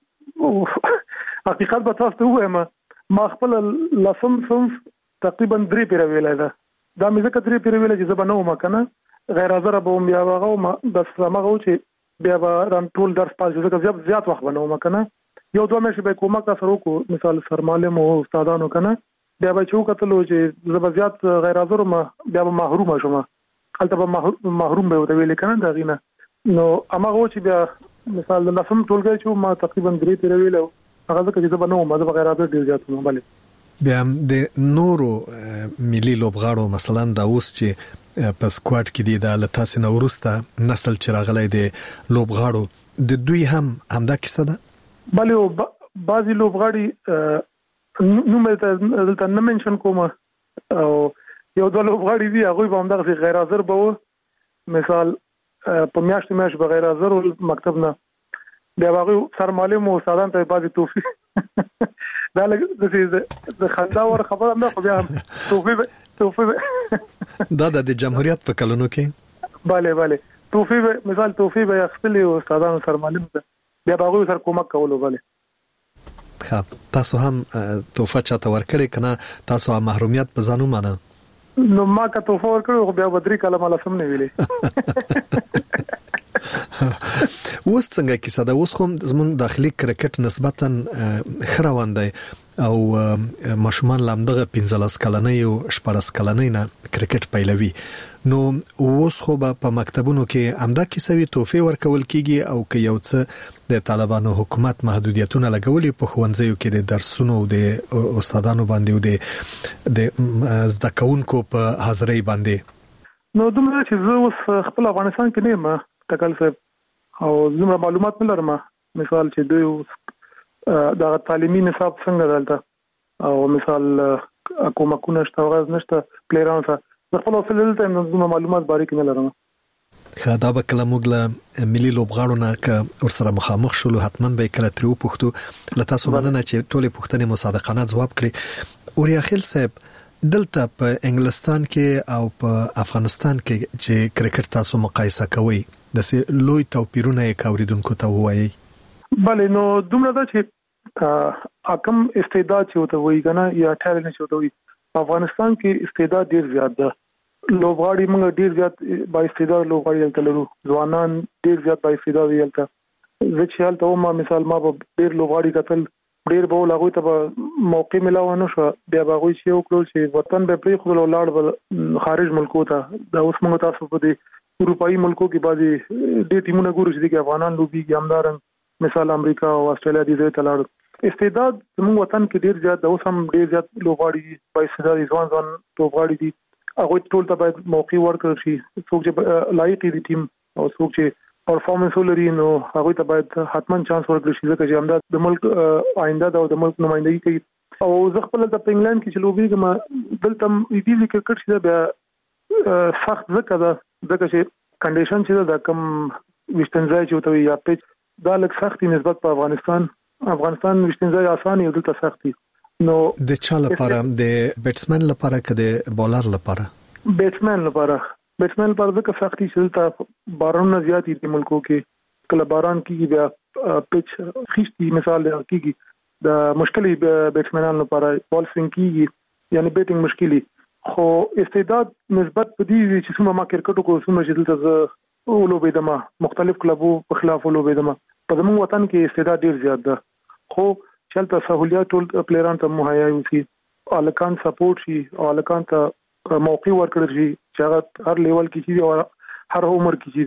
چې حقیقت به تاسو ته وایم ما خپل لسم صنف تقریبا درې پیره ویلای ده دا مې ځکه درې پیره ویلای چې زه به نه وم کنه غیر حاضر به هم بیا هغه بس هغه و چې بیا به ران ټول درس پاس ځکه زیات زیات وخت به نه وم کنه یو دوه میاشتې به کومک سره وکړو مثال سرمعلم او استادانو کنه بیا به چې وکتلو چې زه به زیات غیر حاضر ما بیا به محروم شوم هلته به محروم به وته ویل کنه دا غینه نو هغه و چې بیا مثال د لسم ټولګي چې ما تقریبا درې پیره ویلو هغه ځکه چې زه به نه وم زه به غیر حاضر ډیر زیات وم بله بیا د نورو ملي لوبغاړو مثلا دا اوس چې په سکواډ کې دي د لتاسې نو ورسته نسل چې راغلی دی لوبغاړو د دوی هم همدا کیسه ده بله بعضی لوبغاړي نو مې دلته نه منشن کوم او یو د لوبغاړي دي هغه به هم دغه غیر حاضر به مثال په میاشت میاشت به غیر حاضر مکتب نه بیا هغه سر معلم او استادان ته بعضی توفیق دا لږ د خندا ور خبره نه خو بیا توفیق توفیق دا د جمهوریت په کلونو کې bale bale توفیق مثال توفیق به خپل استادانو سره معلم ده بیا هغه سره کومک کولو bale خب تاسو هم توفه چاته ورکړی کنه تاسو هم محرومیت په ځانو مانه نو ما که توفه ورکړو خو بیا بدري کلمه لسم نه ویلې اوس څنګه کیسه ده اوس کوم زمون داخلي کرکټ نسبتا خروان دی او ماشومان لامدغه پنځلس کلنۍ او شپږ کلنۍ نه کرکټ پیلوي نو اوس خو په مکتبونو کې امدا کیسه وی توفه ورکول کیږي او که یو څه د طالبانو حکومت محدودیتونه لګولي په خوندزیو کې د درسونو او د استادانو باندې او د زده کوونکو په حاضرۍ باندې نو دومره چې زه اوس خپل افغانستان کې نه ما تکل صاحب او زموږ معلومات نه لرم مثال چې دوی دا تعلیمي نصاب څنګه دلته او مثال کومکونه شته غواز نشته پلیران څه خپل اصل دلته زموږ معلومات باریک نه لرم خدا به کله موږ له ملي لوبغاړو نه ک ورسره مخامخ شول حتما به کله تریو پښتو لته سو مننه چې ټولې پښتنې مصادقانه جواب کړي اوریا خیل صاحب دلته په انګلستان کې او په افغانستان کې چې کرکټ تاسو مقایسه کوئ د سه لوی توپیرونه یې کاوریدونکو ته وایي bale نو دومره دا چې اکم استعداد چې وته وایي کنه یا ټالنت چې وته وایي افغانستان کې استعداد ډیر زیات ده لوبغاړي موږ ډیر زیات با استعداد لوبغاړي تللو ځوانان ډیر زیات با استعداد یلته زه چې حالت ما مثال ما به ډیر لوبغاړي کتل ډیر به لاغوي ته موقع ملاو نه شو بیا به غوي چې وکړو چې وطن به پری خپل لاړ خارج ملکو ته دا اوس موږ تاسو په دې اروپאי ملکو کې بعضي ډېر ټیمونه ګورو چې افغانان لوبي ګامدارن مثال امریکا او استرالیا دي ځای ته لاړ استعداد زموږ وطن کې ډېر زیات د اوس هم ډېر زیات لوبغاړي په استعداد ځوان ځوان لوبغاړي دي هغه ټول ته باید موقع ورکړل شي څوک چې لایق دي ټیم او څوک چې پرفارمنس ولري نو هغه ته باید حتما چانس ورکړل شي ځکه چې همدا د ملک آینده دا د ملک نمائندګي کوي او زه خپل د انګلند کې چې لوبي کوم دلته دې کرکټ چې بیا سخت ځکه دا ځکه چې کنډیشن چې دا کم وشتنځای چې وته یا پیچ دا لږ سختي نسبت په افغانستان افغانستان وشتنځای اسانه او دلته سختي نو د چا لپاره د بیټسمن لپاره کده بولر لپاره بیټسمن لپاره بیټسمن لپاره ځکه سختي چې دلته باران زیات دي ملکو کې کله باران کیږي بیا پیچ خشتي مثال کیږي د مشکلي بیټسمنانو لپاره بال سوینګ کیږي یعنی بیټینګ مشکلي خو استعداد نسبت په دې چې څومره ما کرکټ کو څومره چې دلته ولوبېدم مختلف کلبو په خلاف ولوبېدم په زموږ وطن کې استعداد ډیر زیات ده خو چلته سہولیات ټول پلیران ته مهیا وي الکان سپورټ شي او الکان ته موقع ورکړل شي چې هر لیول کې شي او هر عمر کې شي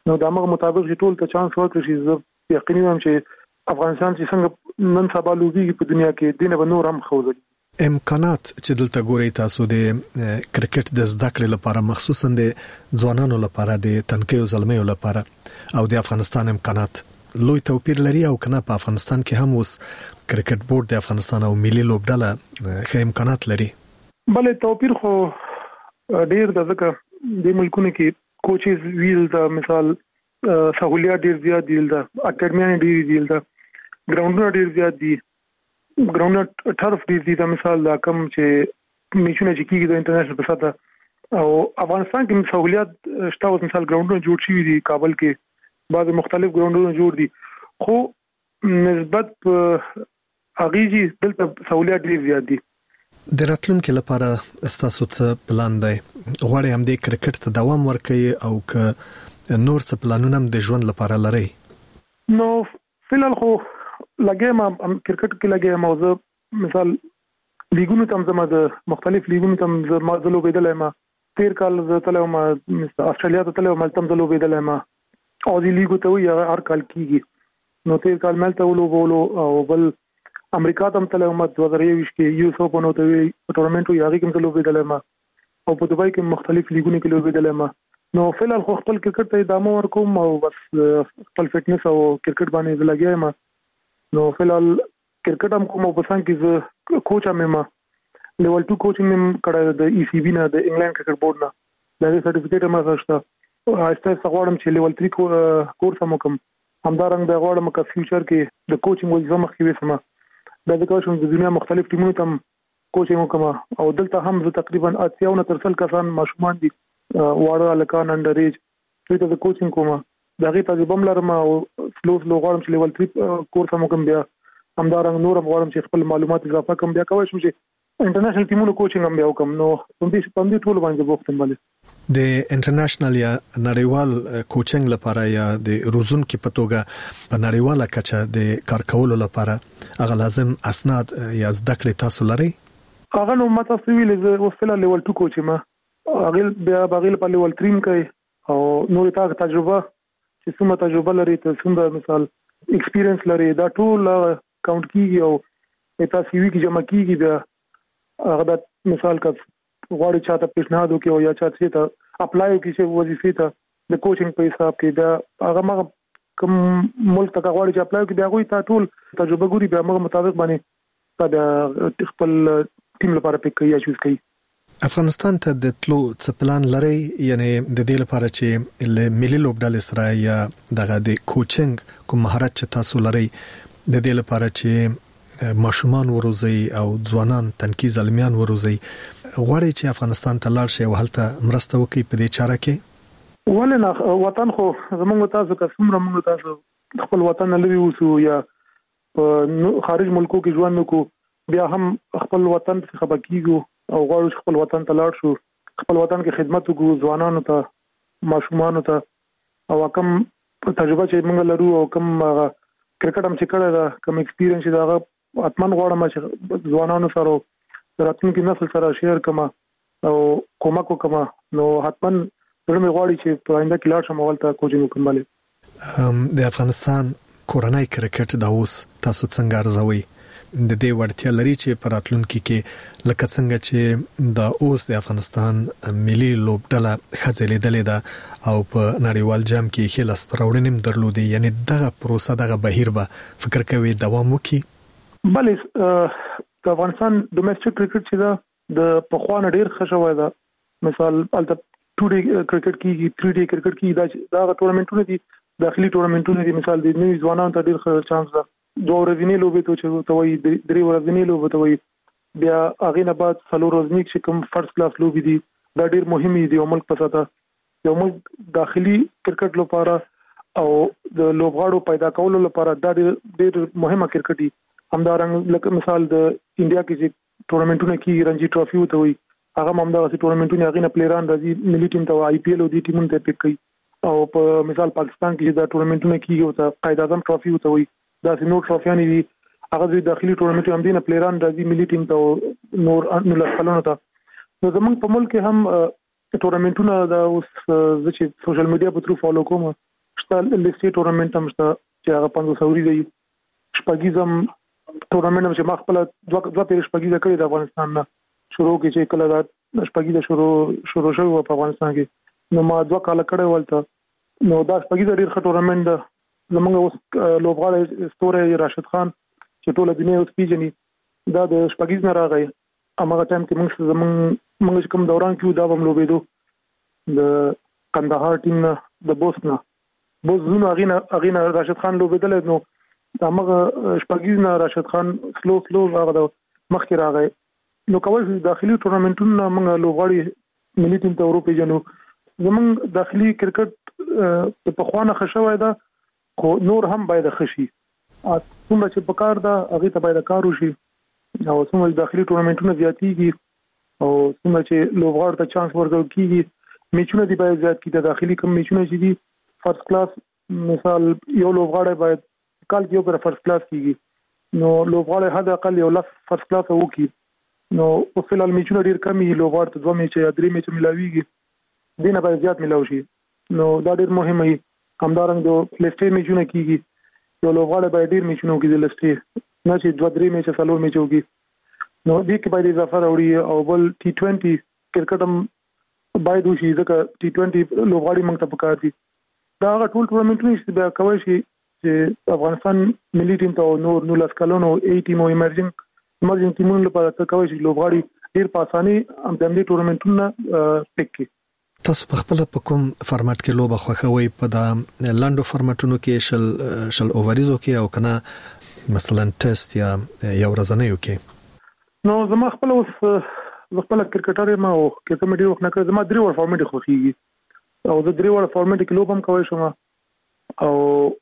نو د هغه مطابق چې ټول ته چانس ورکړي شي زه یقیني یم چې افغانستان چې څنګه نن سبا لوبي په دنیا کې دینه به نور هم خوځي. امکانات چې دلته ګوري تاسو د کرکټ د زده کړې لپاره مخصوصا د ځوانانو لپاره د تنکیو زلمیو لپاره او د افغانستان امکانات لوی توپیر لري او کنه په افغانستان کې هم اوس کرکټ بورډ د افغانستان او ملي لوبډله ښه امکانات لري. بل توپیر خو ډیر د ځکه د ملکونو کې کوچز ویل د مثال سہولیات ډیر زیات دي د اکیډمیان ډیر دي د ګراوندونه ډیر زیات دي ګراوند ټرف دي د مثال دا کم چې میچونه چې کیږي د انټرنیشنل په سطح او افغانستان کې سہولیات شته او مثال ګراوندونه جوړ شوي دي کابل کې بعض مختلف ګراوندونه جوړ دي خو نسبت اغیزي دلته سہولیات ډیر زیات دي. د راتلونکو لپاره استاسو څه پلان دی؟ غواړئ هم د کرکټ ته دوام ورکړئ او ک نور څه پلانونه هم د ژوند لپاره لرئ؟ نو فلال خو لګې ما کرکټ کې لګې موضوع مثال لیګونو تم زما د مختلف لیګونو تم زما د لوبېدلای ما تیر کال زه تلو ما استرالیا ته تلو ما تم د لوبېدلای ما او دی لیګو ته وی هر کال کیږي نو تیر کال مل ته ولوبولو او بل امریکا ته تلو ما دوه هزار یوویشت کې یو سو په نو ته ټورنمنت یو هغه کې تم لوبېدلای ما او په دوبای کې مختلف لیګونو کې لوبېدلای ما نو فلال خو خپل کرکټ ته ادامه ورکوم او بس خپل فټنس او کرکټ باندې لګیایم. نو فلال کرکټ هم کوم په سان کې ز کوچ هم ما لیول ټو کوچینګ هم کړه د ای سی بی نه د انګلند کرکټ بورډ نه دا سرټیفیکیټ ما سره آسته سغوړم چې لیول تھری کورس هم کوم همدارنګ د غواړم چې فیوچر کې د کوچینګ وظیفه مخ کې وسم د کوچینګ د دنیا مختلف ټیمونو ته کوچینګ کوم او دلته هم زه تقریبا اتیا او ترسل کسان ماشومان دي واړه الکان انډر ایج چې د کوچینګ کوم دغه تجربه لرم او سلو سلو غواړم چې لیول تھری کورس هم کوم بیا همدارنګ نور غواړم چې خپل معلومات اضافه کوم بیا کوم چې انټرنیشنل ټیمونو کوچینګ هم بیا کوم نو په دې په دې ټول باندې وخت مله د انټرنیشنل یا نړیوال کوچینګ لپاره یا د روزون کې پتوګه په نړیواله کچه د کار کولو لپاره هغه لازم اسناد یا زده کړې تاسو لري؟ هغه نو ماته سویل ز وسله لیول ټو کوچ ما هغه بیا بغیل په لیول تھری کوي او نور تاسو تجربه چې څومره تجربه لري ته څومره مثال ایکسپیرینس لري دا ټول کاونټ کیږي او تاسو وی کې جمع کیږي بیا هغه د مثال کا غواړي چاته پیشنهاد وکي او یا چاته ته اپلای وکي چې وظیفه ته د کوچینګ په حساب کې دا هغه ما کوم ملک ته غواړي چې اپلای وکي بیا غوي ته ټول تجربه ګوري بیا موږ مطابق باندې دا خپل ټیم لپاره پک کوي یا چوز کوي. افغانستان ته د تلو څه پلان لري یعنی د دې لپاره چې له ملي لوبډلې سره یا دغه د کوچینګ کوم مهارت چې تاسو لري د دې لپاره چې ماشومان وروزي او ځوانان تنکي زلمیان وروزي غواړي چې افغانستان ته لاړ شي او هلته مرسته وکړي په دې چاره کې؟ ولنه وطن خو زموږ تاسو که څومره موږ تاسو خپل وطن لوي وسو یا په خارج ملکو کې ژوند وکړو بیا هم خپل وطن څخه بکیږو او غواړو خپل وطن ته لاړ شو خپل وطن کې خدمت وکړو ځوانانو ته ماشومانو ته او کوم تجربه چې موږ لرو او کوم کرکټ هم چې کړه دا کوم ایکسپیرینس دا اتمن غواړم چې ځوانانو سره راتلونکي نسل سره شیر کما او کومک وکما نو حتمن زړه غواړي چې په آینده کې لاړ شم ولته کوچینګ وکړم. د افغانستان کورنۍ کرکټ دا اوس تاسو څنګه ارزوي؟ د دې وړتیا لري چې په راتلونکي کې لکه څنګه چې د اوس د افغانستان ملي لوبډله خځلېدلې ده او په نړیوال جام کې خلاص راوړنیم درلودي یعنی دغه پروسه دغه بهیر به فکر کوي دوام وکړي؟ بلې د افغانستان ډومېسټک کرکټ چې دا د پخوان ډیر خښوي دا مثال الته ټو ډي کرکټ کې تھری ډي کرکټ کې دا دا ټورنمنټونه دي داخلي ټورنمنټونه دي مثال د نوي ځوانانو ته ډیر ښه چانس ده دوه ورځې لوبې ته چې ته وایي درې ورځې لوبې ته وایي بیا هغه نه بعد څلور ورځې چې کوم فرست کلاس لوبې دي دا ډیر مهمه دي او ملک په ساته یو ملک داخلي کرکټ لپاره او د لوبغاړو پیدا کولو لپاره دا ډیر ډیر مهمه کرکټ دي. همدارنګ لکه مثال د انډیا کې چې ټورنمنټونه کې رانجي ټرافي وته وي هغه هم دا ټورنمنټونه هغه نه پلیران راځي ملي ټیم ته آی پی ایل او دی ټیمونو ته پک کوي او په مثال پاکستان کې دا ټورنمنټونه کې او ته قائد اعظم ټرافي وته وي دا نور ټرافیان دي هغه د داخلي ټورنمنټ هم دي نه پلیران راځي ملي ټیم ته نور نو لخلونه ته نو زمونږ په ملک هم ټورنمنټونه دا اوس چې سوشل میډیا په ترو فالو کوم شته لیسټي ټورنمنت هم شته چې هغه پنځه سوري دی شپږیزم ټورنمنت چې ما خپل دوه دوه پیر شپږیزه کړی د افغانستان نه شروع کې چې کله دا شپږیزه شروع شروع شوه په افغانستان کې نو ما دوه کال کړی ولته نو دا شپږیزه ډیر ښه ټورنمنت ده زمونږ اوس لوبغاړی ستوره راشد خان چې ټول دنیا اوس پیژني دا د شپږیز نه راغی هغه ټایم کې موږ زمونږ موږ کوم دوران کې دا هم لوبېدو د کندهار ټیم نه د بوسنا بوزونو اغینا اغینا راشد خان لوبېدل نو هغه شپږیز نه راشد خان سلو سلو هغه مخکې راغی نو کول داخلي ټورنمنټونو موږ لوبغاړي ملي ټیم ته اروپا جنو زمونږ داخلي کرکټ په خوانه خښوي دا خو نور هم باید خشي څومره چې پکار دا هغه ته باید کار وشي او څومره داخلي ټورنمنټونه زیاتېږي او څومره چې لوبغاړو ته چانس ورکول کیږي میچونه دی باید زیات کیږي داخلي کوم میچونه چې دي فرست کلاس مثال یو لوبغاړی باید کال یو پر فرست کلاس کیږي نو لوبغاړی حد اقل یو لاس فرست کلاس وکي نو په فلال میچونه ډیر کم وي لوبغاړو ته دوه میچ یا درې میچ ملاويږي دینه باید زیات ملاوي شي نو دا ډیر مهم دی همدارنګه د لیسټي میچونه کیږي یو لوبغاړی باید ډیر میچونه وکړي د لیسټي نه چې دوه درې میچ څلور میچ وکړي نو دې کې باید اضافه راوړي او بل ټي ټوئنټي کرکټ هم باید وشي ځکه ټي ټوئنټي لوبغاړي موږ ته پکار دي دا هغه ټول ټورنمنټونه چې بیا کوي شي چې افغانستان ملي ټیم ته نور نو لاس کلونو ای ټیم او ایمرجنګ ایمرجنګ ټیمونو لپاره څه کوي چې لوبغاړي ډیر په اساني هم د دې ټورنمنټونو پک کی تاسو په خپل په کوم فارمټ کې لوبه خوښوي په دا لاندو فارمټونو کې شل شل اووریزو کې او کنه مثلا ټیسټ یا یو ورځنیو کې نو زما خپل اوس خپل کرکټر ما او کې کوم ډیر وخت نه کړ زما درې ور فارمټ خوښيږي او زه درې ور فارمټ کې لوبم کوي شم او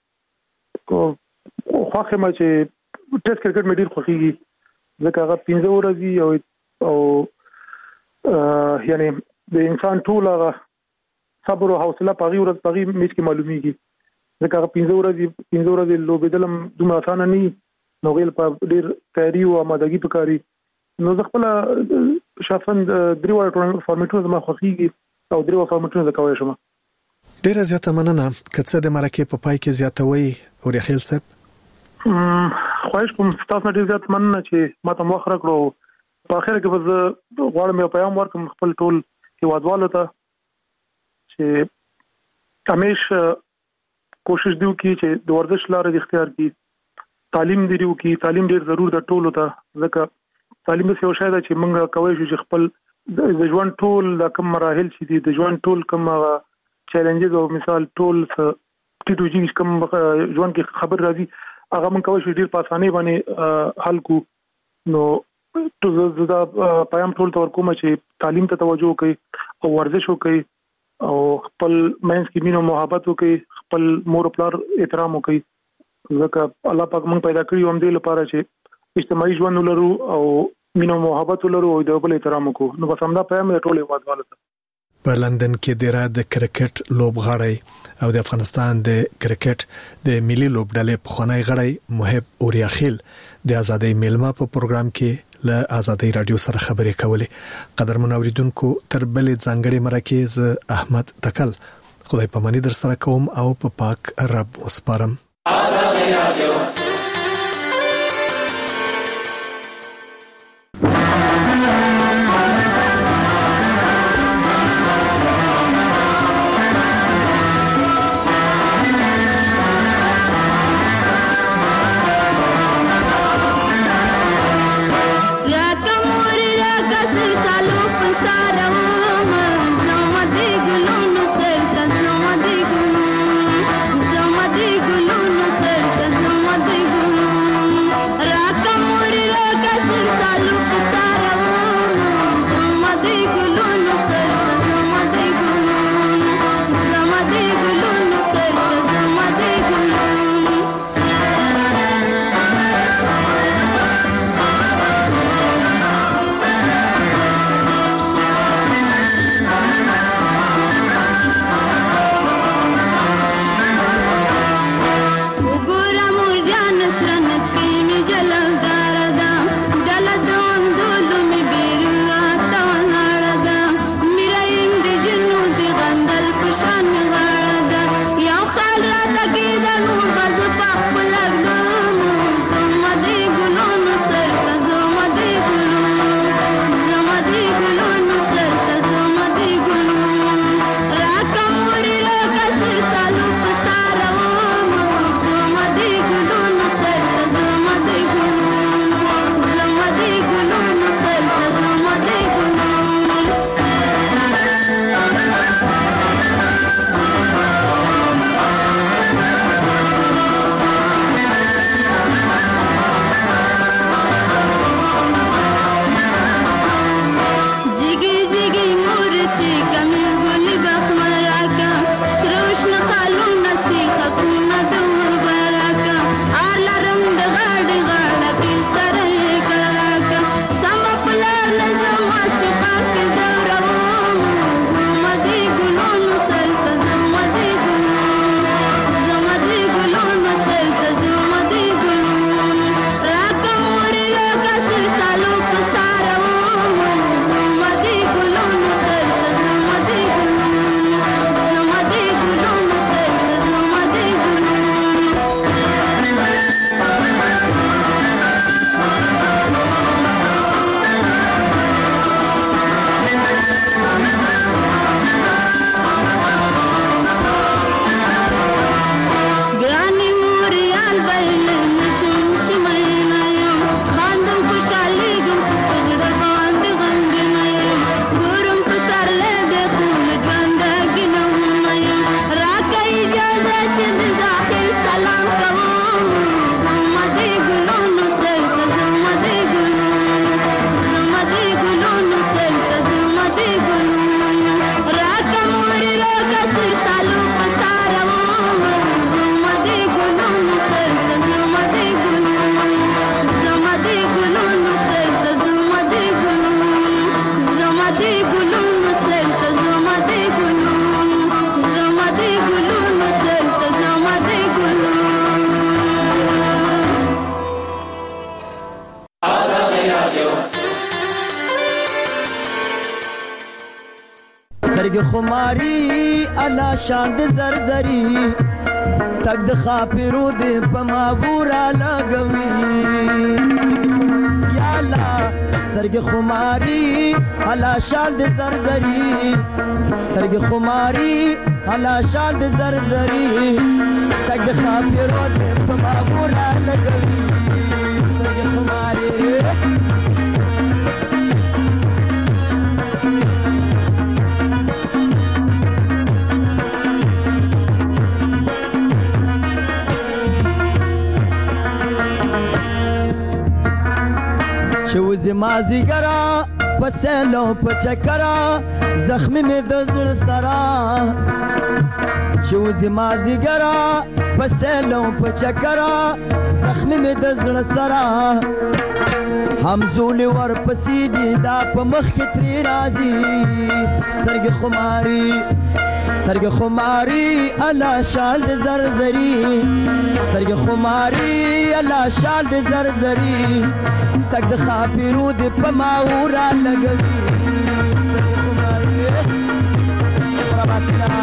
خوښه ما چې ټیسټ کرکټ مې ډیر خوښيږي ځکه هغه پنځه ورځې او او یعنی د انسان ټول هغه صبر او حوصله پغی ورځ پغی میچ کې معلومیږي ځکه هغه پنځه ورځې پنځه ورځې لوبېدل دومره اسانه نه نو غیل په ډیر تیاری او آمادګي پکاري نو زه خپل شافن درې وړ فارمټونه ما خوښيږي او درې وړ فارمټونه زه کوي شم ډیر زیاته مننه کڅه د مرکه په پای کې زیاتوي او ریخیل صاحب خواهش کوم تاسو ډیر زیات مننه چې ما ته مخ راکړو په اخر کې به غواړم یو پیغام ورکړم خپل ټول هیوادوالو ته چې همیشه کوشش دیو کی چې د ورزش لارې اختیار کی تعلیم دیو کی تعلیم ډیر ضرور ده ټولو ته ځکه تعلیم څه یو شی ده چې موږ کوي چې خپل د ژوند ټول د کوم مراحل چې دي د ژوند ټول کوم چیلنجز او مثال ټول ټیټو جی کوم ژوند کې خبر راځي هغه موږ کوي چې ډیر په اسانۍ باندې حل کو نو ټول زدا پیغام ټول تور کوم چې تعلیم ته توجه کوي او ورزش وکړي او خپل مینس کې مینو محبت وکړي خپل مور پلار احترام وکړي ځکه الله پاک موږ پیدا کړی هم دې لپاره چې اجتماعي ژوند ولرو او مینو محبت ولرو او د بل احترام وکړو نو بس همدا پیغام ټول هیوادوالو ته په لندن کې د را د کرکټ لوبغاړی او د افغانستان د کرکټ د ملي لوبډلې په خونای غړی محب اوریاخیل د ازادۍ میلمه په پروګرام کې له ازادۍ رادیو سره خبرې کولې قدر منوریدونکو تر بلې ځانګړي مرکز احمد تکل خدای پاماني در سره کوم او په پا پاک رب وسپارم ازادۍ رادیو Zama de gulun, zama de gulun, سترګې خماري الله شان د زرزري تک د خاپرو دې په مابورا لګوي یا الله سترګې خماري الله شان د زرزري سترګې خماري الله شان د زرزري تک د خاپرو دې په مابورا لګوي سترګې خماري چوزی مازی گرا پسلو پچکرا زخمی می دزر سرا چوزی مازی گرا پسلو پچکرا زخمی می دزر سرا همزولی ور پسیدی دا پا مخ کی تری رازی سترگ خماری سترگ خماری اللہ شال د زرزری سترگ خماری اللہ شال د زرزری تک د خاپیرو د پماورا لګوي سترګې خماري پرباسنا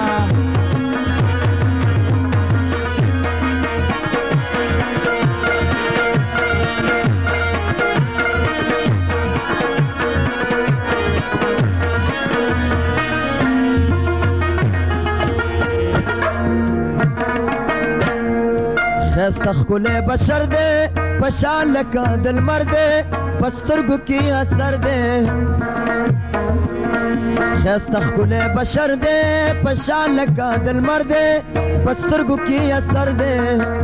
خسته ښکلی بشر دی پشان لکه دل مرد پسترګو کې اثر دی خسته ښکلی بشر دی پشان لکه دل مرد پسترګو کې اثر دی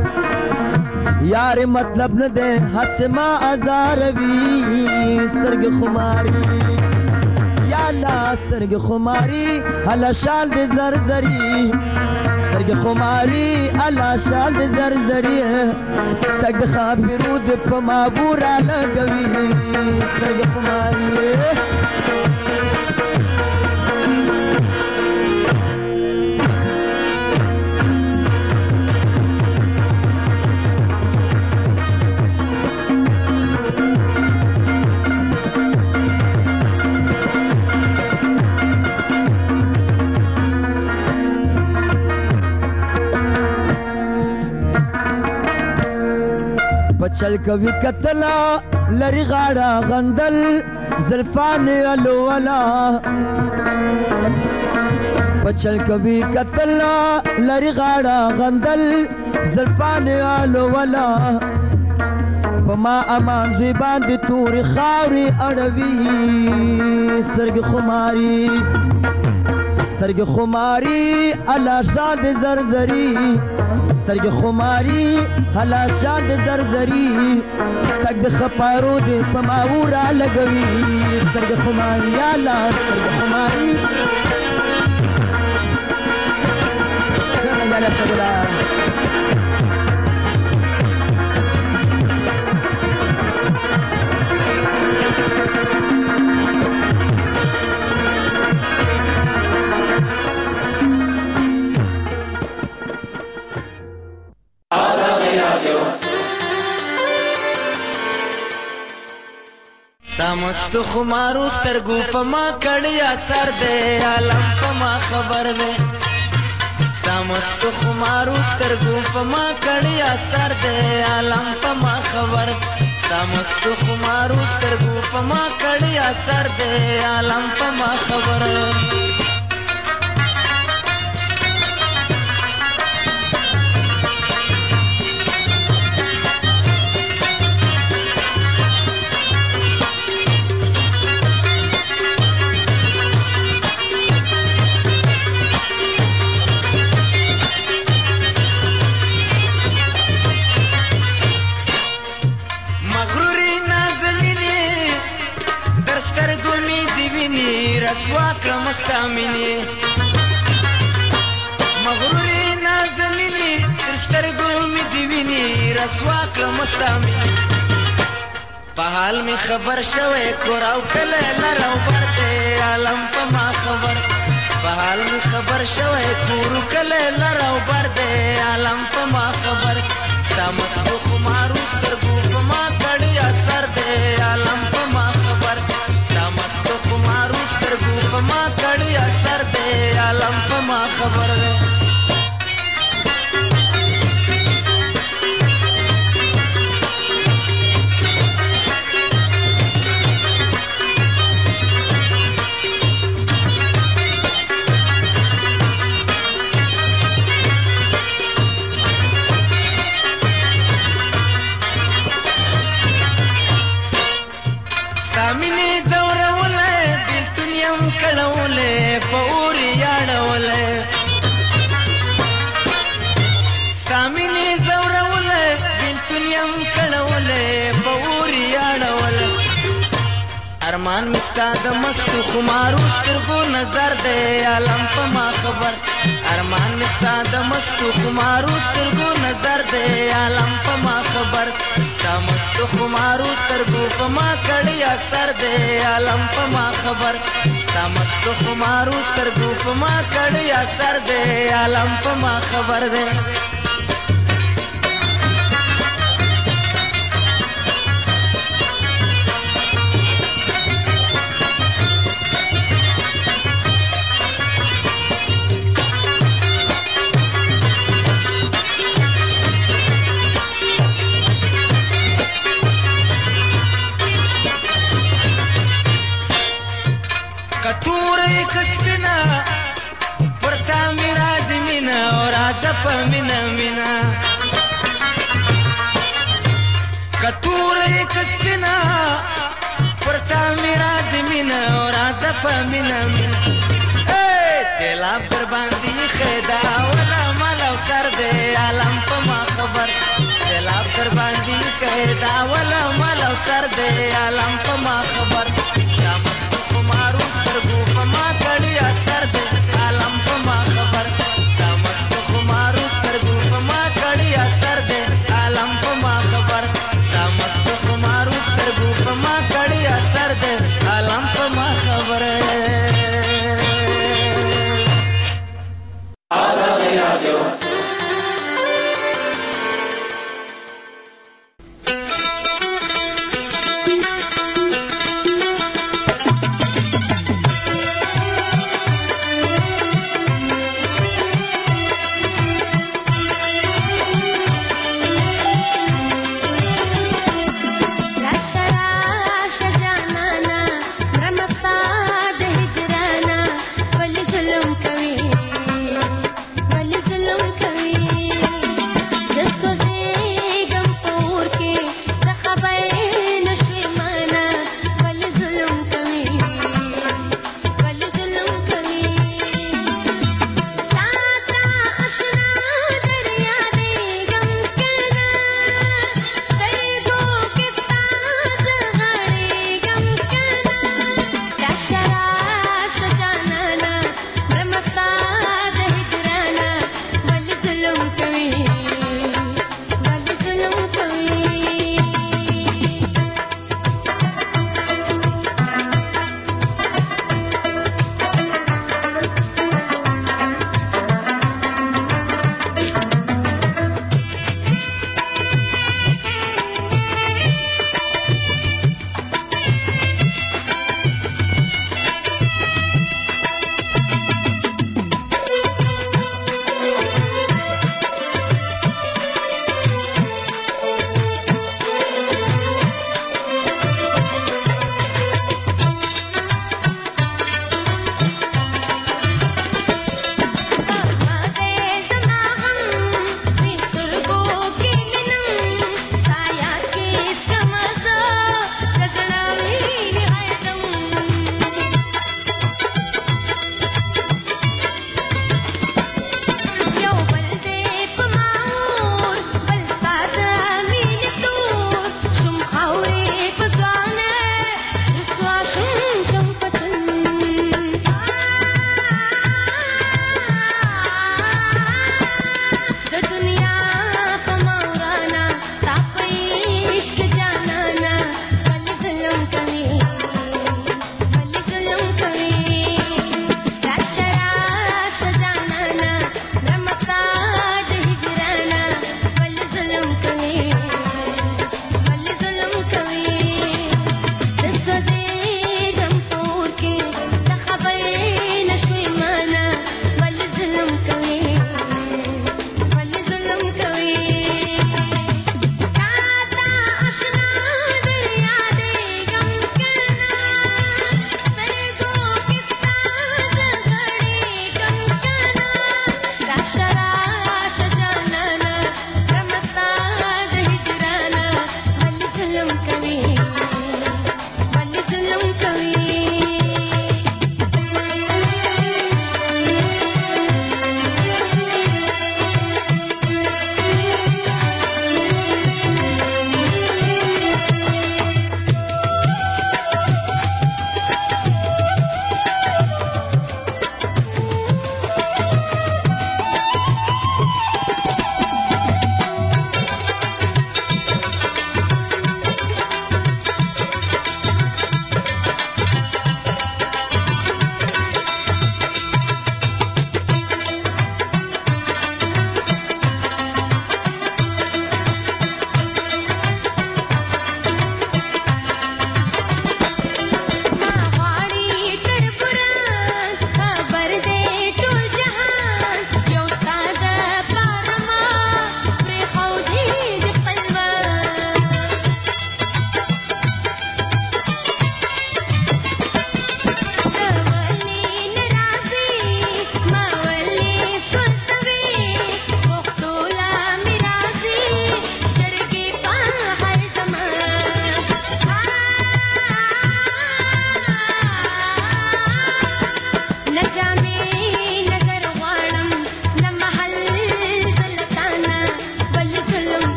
یار مطلب نه دی هسې ما ازاروي سترګې خماري یا الله سترګې خماري الله شال د زرزري سترګې خماري الله شال د زرزري تک د خاپیرو د په مابورا لګوي سترګې خماري چل کوي کتلا لری غاړه غندل زلفان الولا پچل کوي کتلا لری غاړه غندل زلفان الولا پما امان زی باندې تور خاوري اړوي سترګې خماري سترګې خماري الله شاد زرزري سترګې خماري الله شاد زرزري تک د خپارو دې په ماورا لګوي سترګې خماري یا الله سترګې خماري ګرځاله سترګلا مست خمارو سترګو په ما کړي اثر دی عالم په ما خبر دی مست خمارو سترګو په ما کړي اثر دی عالم په ما خبر مست خمارو سترګو په ما کړي اثر دی عالم په ما خبر مستامینی مغروری نازمینی تر سترګو می دی ویني رسوا کړه مستامینی په حال می خبر شوه کوراو کله لراو برته عالم په ما خبر په حال می خبر شوه کورو کله لراو برته عالم په ما خبر سمستو خمارو سترګو په ما کړي اثر دی عالم په ما خبر سمستو خمارو سترګو په ما کړي اثر دی ارمان مستا د مستو خمارو سترګو نظر دی عالم په ما خبر ارمان مستا د مستو خمارو سترګو نظر دی عالم په ما خبر ستا مستو خمارو سترګو په ما کړي اثر دی عالم په ما خبر ستا مستو خمارو سترګو په ما کړي اثر دی عالم په ما خبر دی کتوری کچکنا پرتا میرا دی مینا اور آدھا پا مینا مینا کتوری کچکنا پرتا میرا دی مینا اور آدھا پا مینا مینا اے سیلاب در باندی خیدا والا مالا سر دے عالم پا ما خبر سیلاب در باندی خیدا والا مالا سر دے عالم پا ما خبر